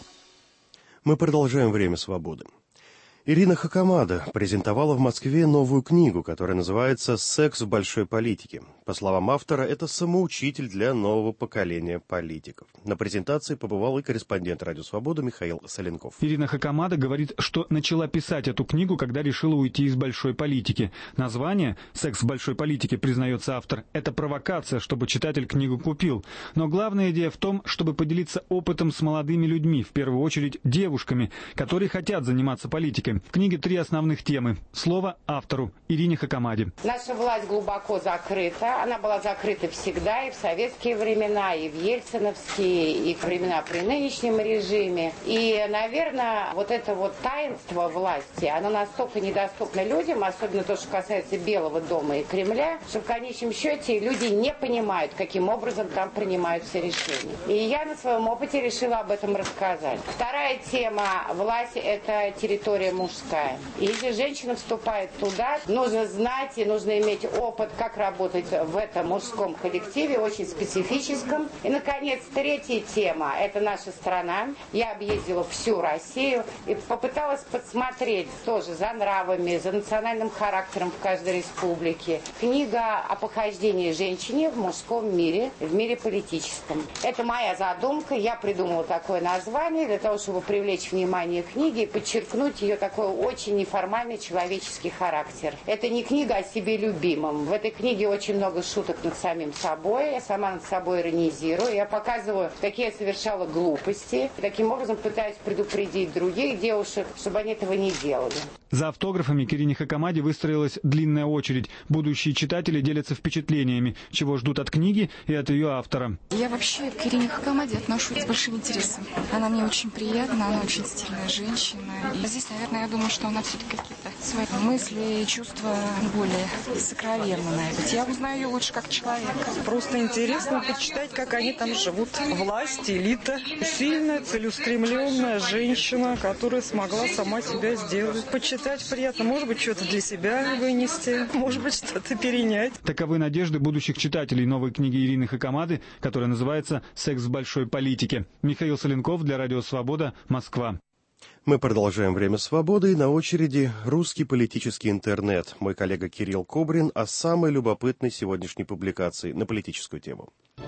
Мы продолжаем «Время свободы». Ирина Хакамада презентовала в Москве новую книгу, которая называется «Секс в большой политике». По словам автора, это самоучитель для нового поколения политиков. На презентации побывал и корреспондент «Радио Свобода» Михаил Соленков. Ирина Хакамада говорит, что начала писать эту книгу, когда решила уйти из большой политики. Название «Секс в большой политике», признается автор, это провокация, чтобы читатель книгу купил. Но главная идея в том, чтобы поделиться опытом с молодыми людьми, в первую очередь девушками, которые хотят заниматься политикой. В книге 3 основных темы. Слово автору Ирине Хакамаде. Наша власть глубоко закрыта. Она была закрыта всегда, и в советские времена, и в ельциновские, и в времена при нынешнем режиме. И, наверное, вот это вот таинство власти, оно настолько недоступно людям, особенно то, что касается Белого дома и Кремля, что в конечном счете люди не понимают, каким образом там принимаются решения. И я на своем опыте решила об этом рассказать. Вторая тема – власть – это территория мужская. И если женщина вступает туда, нужно знать и нужно иметь опыт, как работать в этом мужском коллективе, очень специфическом. И, наконец, третья тема – это наша страна. Я объездила всю Россию и попыталась подсмотреть тоже за нравами, за национальным характером в каждой республике. Книга о похождении женщины в мужском мире, в мире политическом. Это моя задумка. Я придумала такое название для того, чтобы привлечь внимание книги и подчеркнуть ее такой очень неформальный человеческий характер. Это не книга о себе любимом. В этой книге очень много шуток над самим собой. Я сама над собой иронизирую. Я показываю, какие я совершала глупости. И таким образом пытаюсь предупредить других девушек, чтобы они этого не делали. За автографами к Ирине Хакамаде выстроилась длинная очередь. Будущие читатели делятся впечатлениями, чего ждут от книги и от ее автора. Я вообще к Ирине Хакамаде отношусь с большим интересом. Она мне очень приятна, она очень стильная женщина. И здесь, наверное, я думаю, что она все-таки какие-то свои мысли и чувства более сокровенно найдет. Я узнаю ее лучше как человека. Просто интересно почитать, как они там живут. Власть, элита, сильная, целеустремленная женщина, которая смогла сама себя сделать. Почитать приятно, может быть, что-то для себя вынести, может быть, что-то перенять. Таковы надежды будущих читателей новой книги Ирины Хакамады, которая называется «Секс в большой политике». Михаил Соленков для Радио Свобода, Москва. Мы продолжаем «Время свободы», и на очереди русский политический интернет. Мой коллега Кирилл Кобрин о самой любопытной сегодняшней публикации на политическую тему.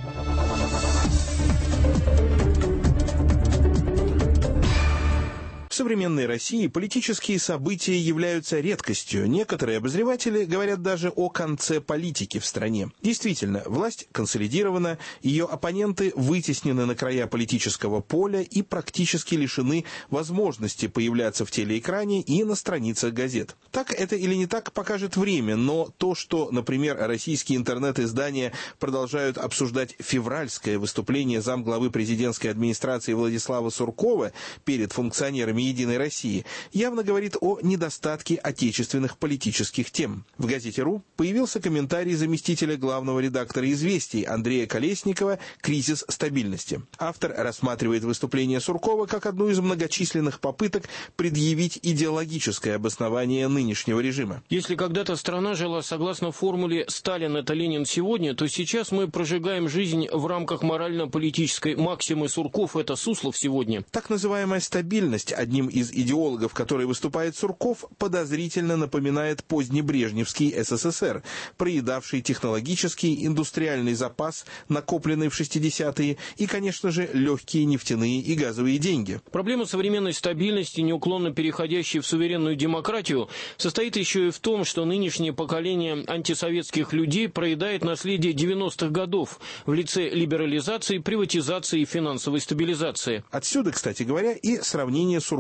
В современной России политические события являются редкостью. Некоторые обозреватели говорят даже о конце политики в стране. Действительно, власть консолидирована, ее оппоненты вытеснены на края политического поля и практически лишены возможности появляться в телеэкране и на страницах газет. Так это или не так, покажет время, но то, что, например, российские интернет-издания продолжают обсуждать февральское выступление замглавы президентской администрации Владислава Суркова перед функционерами «Единой России», явно говорит о недостатке отечественных политических тем. В газете «Ру» появился комментарий заместителя главного редактора «Известий» Андрея Колесникова «Кризис стабильности». Автор рассматривает выступление Суркова как одну из многочисленных попыток предъявить идеологическое обоснование нынешнего режима. Если когда-то страна жила согласно формуле «Сталин – это Ленин сегодня», то сейчас мы прожигаем жизнь в рамках морально-политической максимы «Сурков – это Суслов сегодня». Так называемая стабильность, одним из идеологов, который выступает Сурков, подозрительно напоминает позднебрежневский СССР, проедавший технологический индустриальный запас, накопленный в 60-е, и, конечно же, легкие нефтяные и газовые деньги. Проблема современной стабильности, неуклонно переходящей в суверенную демократию, состоит еще и в том, что нынешнее поколение антисоветских людей проедает наследие 90-х годов в лице либерализации, приватизации и финансовой стабилизации. Отсюда, кстати говоря, и сравнение Суркова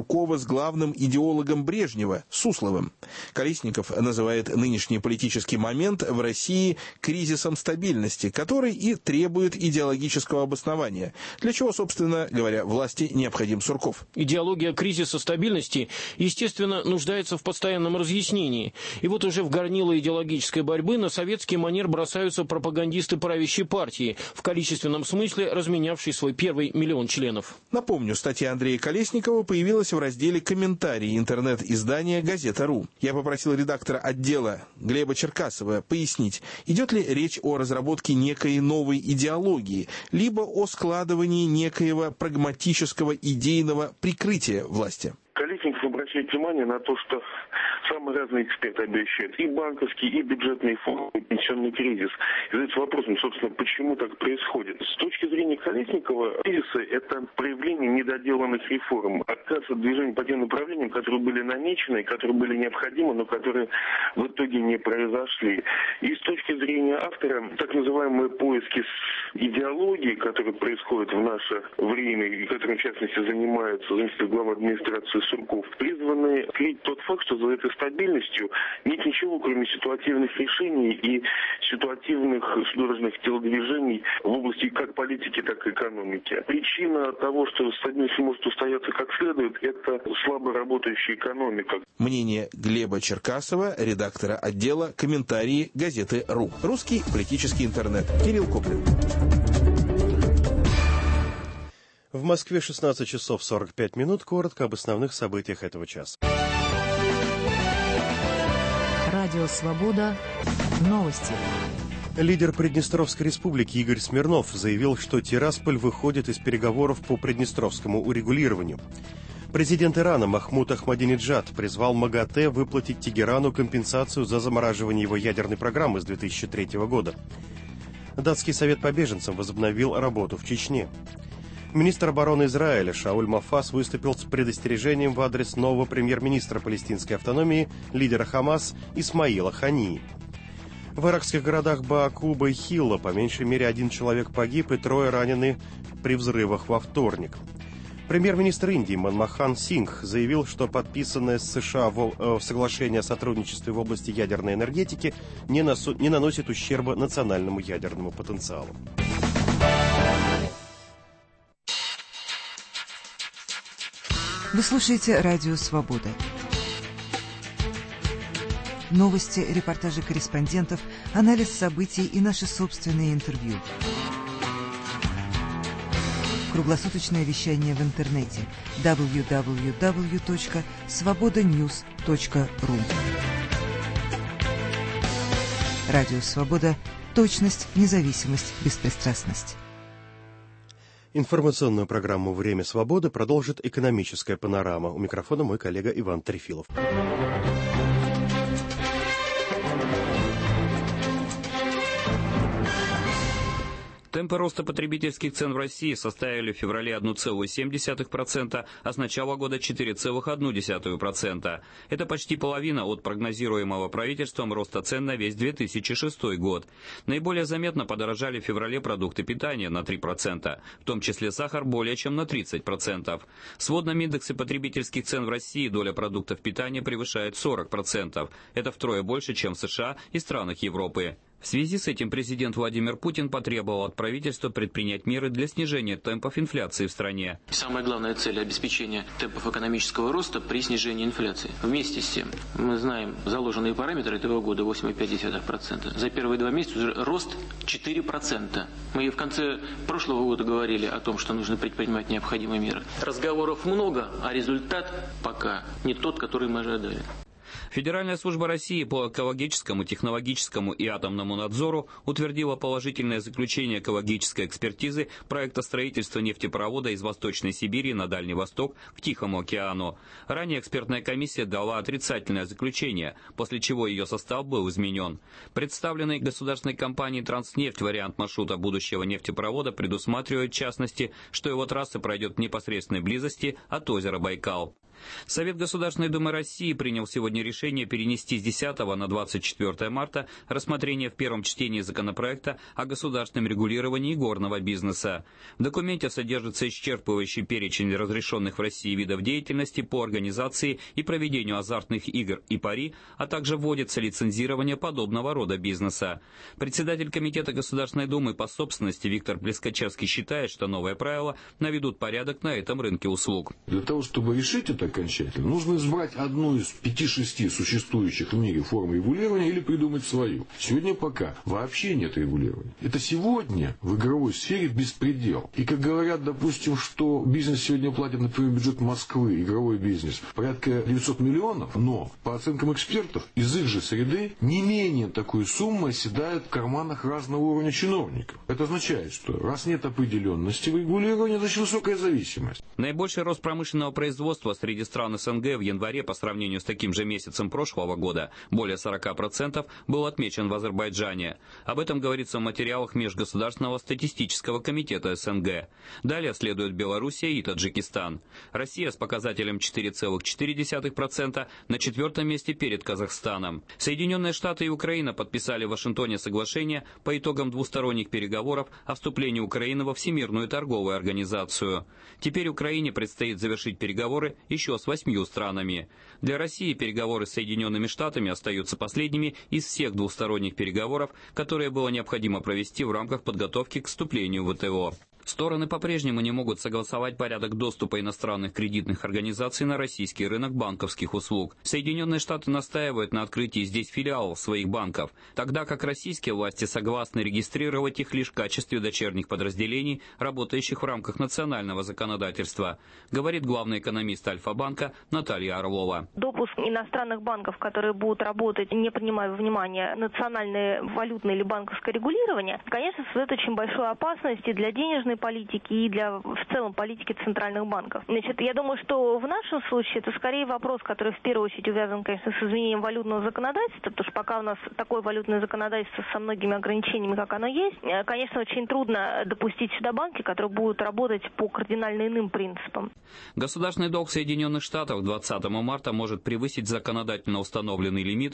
Суркова с главным идеологом Брежнева, Сусловым. Колесников называет нынешний политический момент в России кризисом стабильности, который и требует идеологического обоснования, для чего, собственно говоря, власти необходим Сурков. Идеология кризиса стабильности, естественно, нуждается в постоянном разъяснении. И вот уже в горнило идеологической борьбы на советский манер бросаются пропагандисты правящей партии, в количественном смысле разменявший свой первый 1 миллион членов. Напомню, статья Андрея Колесникова появилась в разделе «Комментарии» интернет-издания «Газета.ру». Я попросил редактора отдела Глеба Черкасова пояснить, идет ли речь о разработке некой новой идеологии, либо о складывании некоего прагматического идейного прикрытия власти. Колесников обращает внимание на то, что самые разные эксперты обещают и банковский, и бюджетный фонд, и пенсионный кризис. И задается вопросом, собственно, почему так происходит. С точки зрения Колесникова, кризисы – это проявление недоделанных реформ, отказ от движения по тем направлениям, которые были намечены, которые были необходимы, но которые в итоге не произошли. И с точки зрения автора, так называемые поиски идеологии, которые происходят в наше время, и которым, в частности, занимается глава администрации Сурков, призваны скрыть тот факт, что за этой стабильностью нет ничего, кроме ситуативных решений и ситуативных судорожных телодвижений в области как политики, так и экономики. Причина того, что стабильность не может устояться как следует, это слабо работающая экономика. Мнение Глеба Черкасова, редактора отдела «Комментарии» газеты.ру. Русский политический интернет. Кирилл Коплин. В Москве 16 часов 45 минут. Коротко об основных событиях этого часа. Радио «Свобода». Новости. Лидер Приднестровской республики Игорь Смирнов заявил, что Тирасполь выходит из переговоров по приднестровскому урегулированию. Президент Ирана Махмуд Ахмадинеджад призвал МАГАТЭ выплатить Тегерану компенсацию за замораживание его ядерной программы с 2003 года. Датский совет по беженцам возобновил работу в Чечне. Министр обороны Израиля Шауль Мафас выступил с предостережением в адрес нового премьер-министра палестинской автономии, лидера Хамас Исмаила Хании. В иракских городах Баакуба и Хилла по меньшей мере 1 человек погиб и 3 ранены при взрывах во вторник. Премьер-министр Индии Манмохан Сингх заявил, что подписанное с США соглашение о сотрудничестве в области ядерной энергетики не наносит ущерба национальному ядерному потенциалу. Вы слушаете «Радио Свобода». Новости, репортажи корреспондентов, анализ событий и наши собственные интервью. Круглосуточное вещание в интернете www.svobodanews.ru. Радио Свобода. Точность, независимость, беспристрастность. Информационную программу «Время свободы» продолжит экономическая панорама. У микрофона мой коллега Иван Трефилов. Темпы роста потребительских цен в России составили в феврале 1,7%, а с начала года 4,1%. Это почти половина от прогнозируемого правительством роста цен на весь 2006 год. Наиболее заметно подорожали в феврале продукты питания на 3%, в том числе сахар более чем на 30%. В сводном индексе потребительских цен в России доля продуктов питания превышает 40%. Это втрое больше, чем в США и странах Европы. В связи с этим президент Владимир Путин потребовал от правительства предпринять меры для снижения темпов инфляции в стране. Самая главная цель – обеспечение темпов экономического роста при снижении инфляции. Вместе с тем, мы знаем заложенные параметры этого года 8,5%. За первые 2 месяца уже рост 4%. Мы и в конце прошлого года говорили о том, что нужно предпринимать необходимые меры. Разговоров много, а результат пока не тот, который мы ожидали. Федеральная служба России по экологическому, технологическому и атомному надзору утвердила положительное заключение экологической экспертизы проекта строительства нефтепровода из Восточной Сибири на Дальний Восток к Тихому океану. Ранее экспертная комиссия дала отрицательное заключение, после чего ее состав был изменен. Представленный государственной компанией «Транснефть» вариант маршрута будущего нефтепровода предусматривает, в частности, что его трасса пройдет в непосредственной близости от озера Байкал. Совет Государственной Думы России принял сегодня решение перенести с 10 на 24 марта рассмотрение в первом чтении законопроекта о государственном регулировании горного бизнеса. В документе содержится исчерпывающий перечень разрешенных в России видов деятельности по организации и проведению азартных игр и пари, а также вводится лицензирование подобного рода бизнеса. Председатель Комитета Государственной Думы по собственности Виктор Плескачевский считает, что новые правила наведут порядок на этом рынке услуг. Для того, чтобы решить это окончательно, нужно избрать одну из 5-6 существующих в мире форм регулирования или придумать свою. Сегодня пока вообще нет регулирования. Это сегодня в игровой сфере беспредел. И как говорят, допустим, что бизнес сегодня платит, например, бюджет Москвы, игровой бизнес, порядка 900 миллионов, но по оценкам экспертов, из их же среды не менее такой суммы оседает в карманах разного уровня чиновников. Это означает, что раз нет определенности в регулировании, значит высокая зависимость. Наибольший рост промышленного производства среди стран СНГ в январе по сравнению с таким же месяцем прошлого года, более 40%, был отмечен в Азербайджане. Об этом говорится в материалах Межгосударственного статистического комитета СНГ. Далее следуют Белоруссия и Таджикистан. Россия с показателем 4,4% на 4-м месте перед Казахстаном. Соединенные Штаты и Украина подписали в Вашингтоне соглашение по итогам двусторонних переговоров о вступлении Украины во Всемирную торговую организацию. Теперь Украине предстоит завершить переговоры еще с 8 странами. Для России переговоры с Соединенными Штатами остаются последними из всех двусторонних переговоров, которые было необходимо провести в рамках подготовки к вступлению в ВТО. Стороны по-прежнему не могут согласовать порядок доступа иностранных кредитных организаций на российский рынок банковских услуг. Соединенные Штаты настаивают на открытии здесь филиалов своих банков, тогда как российские власти согласны регистрировать их лишь в качестве дочерних подразделений, работающих в рамках национального законодательства, говорит главный экономист Альфа-банка Наталья Орлова. Допуск иностранных банков, которые будут работать, не принимая во внимание национальное валютное или банковское регулирование, конечно, создает очень большую опасность и для денежной политики и для в целом политики центральных банков. Значит, я думаю, что в нашем случае это скорее вопрос, который в первую очередь увязан, конечно, с изменением валютного законодательства, потому что пока у нас такое валютное законодательство со многими ограничениями, как оно есть, конечно, очень трудно допустить сюда банки, которые будут работать по кардинально иным принципам. Государственный долг Соединенных Штатов 20 марта может превысить законодательно установленный лимит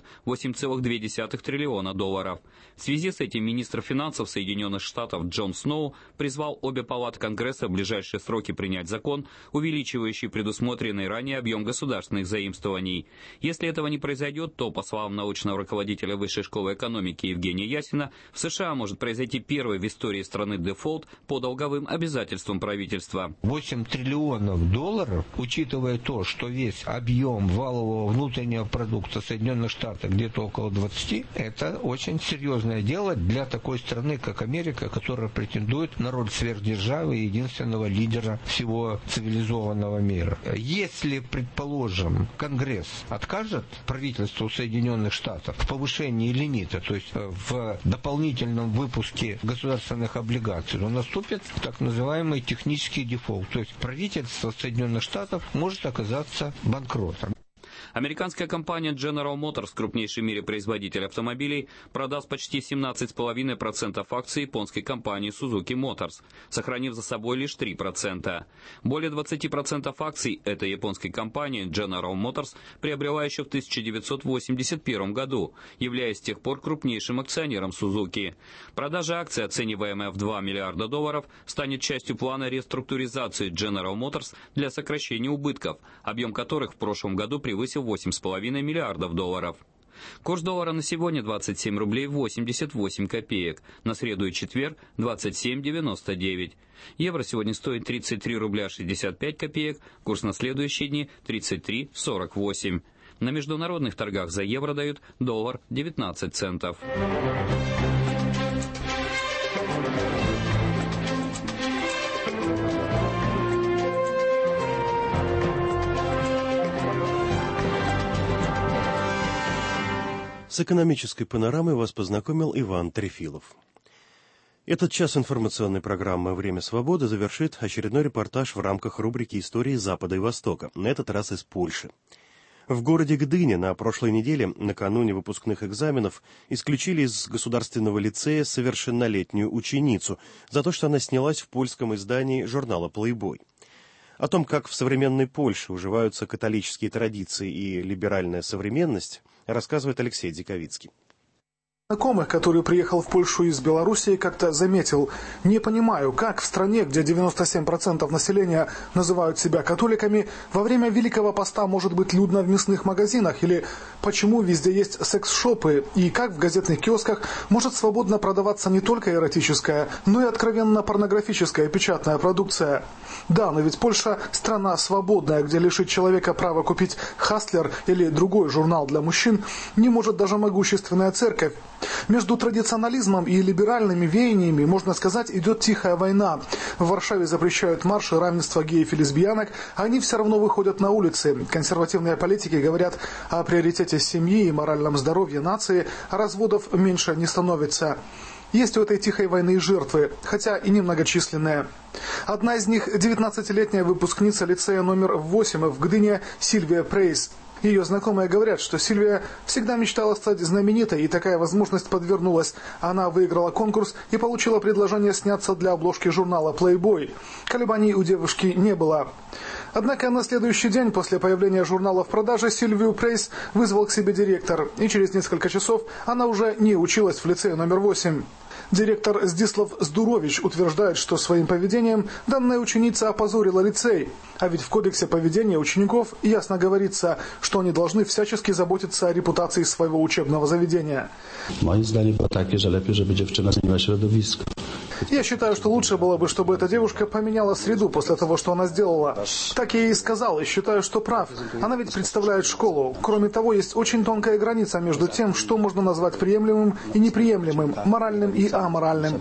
8,2 триллиона долларов. В связи с этим министр финансов Соединенных Штатов Джон Сноу призвал обе палаты Конгресса в ближайшие сроки принять закон, увеличивающий предусмотренный ранее объем государственных заимствований. Если этого не произойдет, то, по словам научного руководителя Высшей школы экономики Евгения Ясина, в США может произойти первый в истории страны дефолт по долговым обязательствам правительства. 8 триллионов долларов, учитывая то, что весь объем валового внутреннего продукта Соединенных Штатов где-то около 20, это очень серьезное дело для такой страны, как Америка, которая претендует на роль сверхдержавы и единственного лидера всего цивилизованного мира. Если, предположим, Конгресс откажет правительству Соединенных Штатов в повышении лимита, то есть в дополнительном выпуске государственных облигаций, то наступит так называемый технический дефолт. То есть правительство Соединенных Штатов может оказаться банкротом. Американская компания General Motors, крупнейший в мире производитель автомобилей, продаст почти 17,5% акций японской компании Suzuki Motors, сохранив за собой лишь 3%. Более 20% акций этой японской компании General Motors приобрела еще в 1981 году, являясь с тех пор крупнейшим акционером Suzuki. Продажа акций, оцениваемая в $2 миллиарда, станет частью плана реструктуризации General Motors для сокращения убытков, объем которых в прошлом году превысил $8,5 миллиардов. Курс доллара на сегодня 27 рублей 88 копеек, на среду и четверг 27,99. Евро сегодня стоит 33 рубля 65 копеек, курс на следующие дни 33,48. На международных торгах за евро дают доллар 19 центов. С экономической панорамой вас познакомил Иван Трефилов. Этот час информационной программы «Время свободы» завершит очередной репортаж в рамках рубрики «Истории Запада и Востока», на этот раз из Польши. В городе Гдыня на прошлой неделе, накануне выпускных экзаменов, исключили из государственного лицея совершеннолетнюю ученицу за то, что она снялась в польском издании журнала «Плейбой». О том, как в современной Польше уживаются католические традиции и либеральная современность, рассказывает Алексей Диковицкий. Знакомых, который приехал в Польшу из Белоруссии, как-то заметил: не понимаю, как в стране, где 97% населения называют себя католиками, во время Великого Поста может быть людно в мясных магазинах, или почему везде есть секс-шопы, и как в газетных киосках может свободно продаваться не только эротическая, но и откровенно порнографическая печатная продукция. Да, но ведь Польша – страна свободная, где лишить человека права купить «Хастлер» или другой журнал для мужчин не может даже могущественная церковь. Между традиционализмом и либеральными веяниями, можно сказать, идет тихая война. В Варшаве запрещают марши равенства геев и лесбиянок, а они все равно выходят на улицы. Консервативные политики говорят о приоритете семьи и моральном здоровье нации, а разводов меньше не становится. Есть у этой тихой войны и жертвы, хотя и немногочисленные. Одна из них – 19-летняя выпускница лицея номер 8 в Гдыне Сильвия Прейс. Ее знакомые говорят, что Сильвия всегда мечтала стать знаменитой, и такая возможность подвернулась. Она выиграла конкурс и получила предложение сняться для обложки журнала Playboy. Колебаний у девушки не было. Однако на следующий день после появления журнала в продаже Сильвию Прейс вызвал к себе директор, и через несколько часов она уже не училась в лицее номер 8. Директор Здислав Здурович утверждает, что своим поведением данная ученица опозорила лицей. А ведь в кодексе поведения учеников ясно говорится, что они должны всячески заботиться о репутации своего учебного заведения. Я считаю, что лучше было бы, чтобы эта девушка поменяла среду после того, что она сделала. Так я ей сказал, и считаю, что прав. Она ведь представляет школу. Кроме того, есть очень тонкая граница между тем, что можно назвать приемлемым и неприемлемым, моральным и аморальным,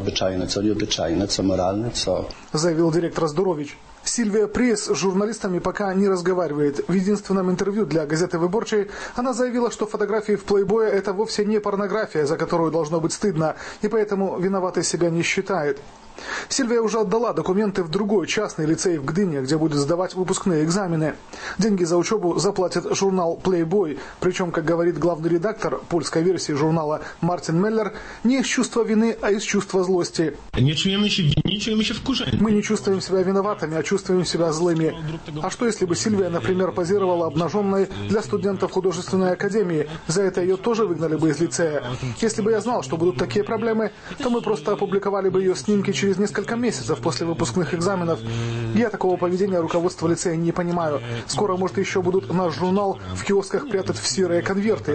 заявил директор Здурович. Сильвия Прейс с журналистами пока не разговаривает. В единственном интервью для газеты «Выборчей» она заявила, что фотографии в плейбое – это вовсе не порнография, за которую должно быть стыдно, и поэтому виноватой себя не считает. Сильвия уже отдала документы в другой частный лицей в Гдыне, где будет сдавать выпускные экзамены. Деньги за учебу заплатит журнал Playboy, причем, как говорит главный редактор польской версии журнала Мартин Меллер, не из чувства вины, а из чувства злости. Мы не чувствуем себя виноватыми, а чувствуем себя злыми. А что, если бы Сильвия, например, позировала обнаженной для студентов художественной академии? За это ее тоже выгнали бы из лицея. Если бы я знал, что будут такие проблемы, то мы просто опубликовали бы ее снимки через несколько месяцев после выпускных экзаменов. Я такого поведения руководства лицея не понимаю. Скоро, может, еще будут наш журнал в киосках прятать в серые конверты.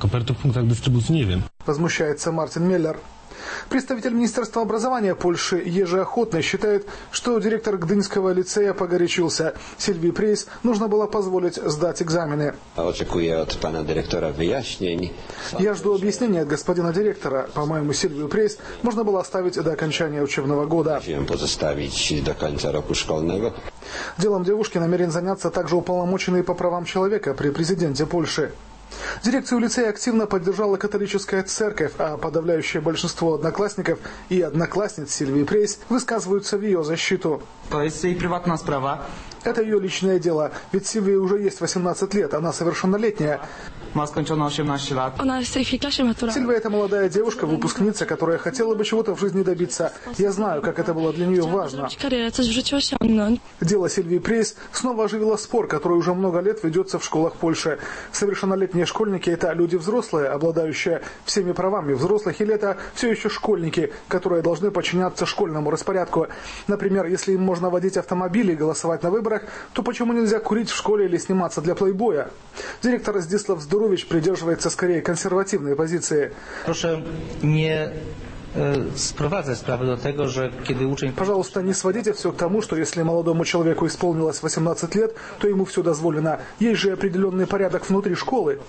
Возмущается Мартин Меллер. Представитель Министерства образования Польши Ежи Охотный считает, что директор Гдынского лицея погорячился. Сильвии Прейс нужно было позволить сдать экзамены. Я жду объяснения от господина директора. По-моему, Сильвию Прейс можно было оставить до окончания учебного года. Делом девушки намерен заняться также уполномоченный по правам человека при президенте Польши. Дирекцию лицея активно поддержала католическая церковь, а подавляющее большинство одноклассников и одноклассниц Сильвии Прейс высказываются в ее защиту. Это ее личное дело, ведь Сильвии уже есть 18 лет, она совершеннолетняя. Сильвия – это молодая девушка, выпускница, которая хотела бы чего-то в жизни добиться. Я знаю, как это было для нее важно. Дело Сильвии Прейс снова оживило спор, который уже много лет ведется в школах Польши. Совершеннолетние школьники – это люди взрослые, обладающие всеми правами взрослых, или это все еще школьники, которые должны подчиняться школьному распорядку. Например, если им можно водить автомобиль и голосовать на выборах, то почему нельзя курить в школе или сниматься для плейбоя? Директор Здислав Здурович придерживается скорее консервативной позиции. Пожалуйста, не сводите все к тому, что если молодому человеку исполнилось 18 лет, то ему все дозволено. Есть же определенный порядок внутри школы.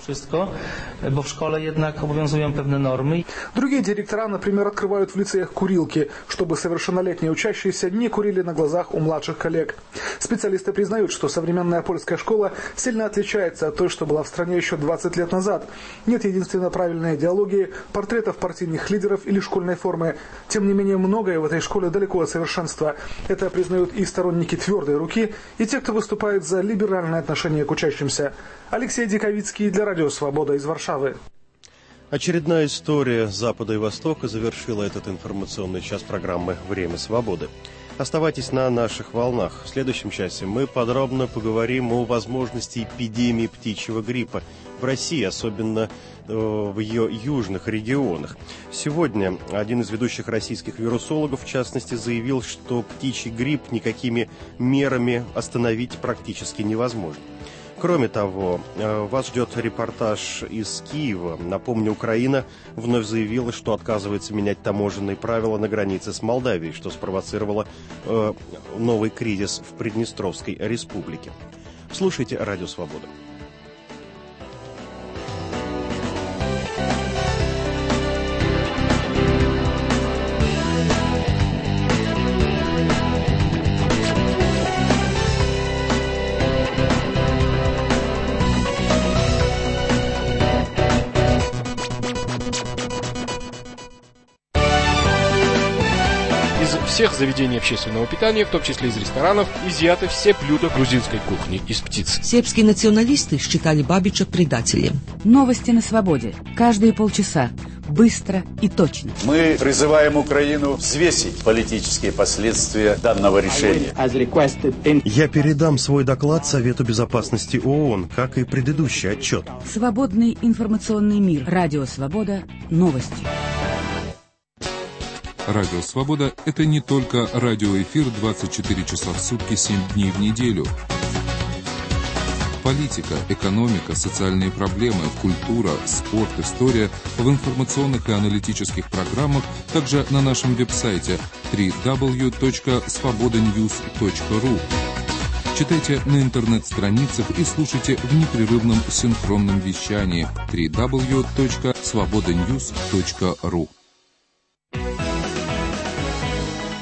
Другие директора, например, открывают в лицеях курилки, чтобы совершеннолетние учащиеся не курили на глазах у младших коллег. Специалисты признают, что современная польская школа сильно отличается от той, что была в стране еще 20 лет назад. Нет единственно правильной идеологии, портретов партийных лидеров или школьной формы. Тем не менее, многое в этой школе далеко от совершенства. Это признают и сторонники твердой руки, и те, кто выступает за либеральное отношение к учащимся. Алексей Диковицкий для Радио Свобода из Варшавы. Очередная история Запада и Востока завершила этот информационный час программы «Время свободы». Оставайтесь на наших волнах. В следующем часе мы подробно поговорим о возможности эпидемии птичьего гриппа в России, особенно в ее южных регионах. Сегодня один из ведущих российских вирусологов, в частности, заявил, что птичий грипп никакими мерами остановить практически невозможно. Кроме того, вас ждет репортаж из Киева. Напомню, Украина вновь заявила, что отказывается менять таможенные правила на границе с Молдавией, что спровоцировало новый кризис в Приднестровской республике. Слушайте Радио Свобода. Всех заведений общественного питания, в том числе из ресторанов, изъяты все блюда грузинской кухни из птиц. Сербские националисты считали Бабича предателем. Новости на свободе. Каждые полчаса. Быстро и точно. Мы призываем Украину взвесить политические последствия данного решения. Я передам свой доклад Совету Безопасности ООН, как и предыдущий отчет. Свободный информационный мир. Радио Свобода. Новости. Радио «Свобода» — это не только радиоэфир 24 часа в сутки, 7 дней в неделю. Политика, экономика, социальные проблемы, культура, спорт, история в информационных и аналитических программах, также на нашем веб-сайте www.svobodanews.ru. Читайте на интернет-страницах и слушайте в непрерывном синхронном вещании www.svobodanews.ru.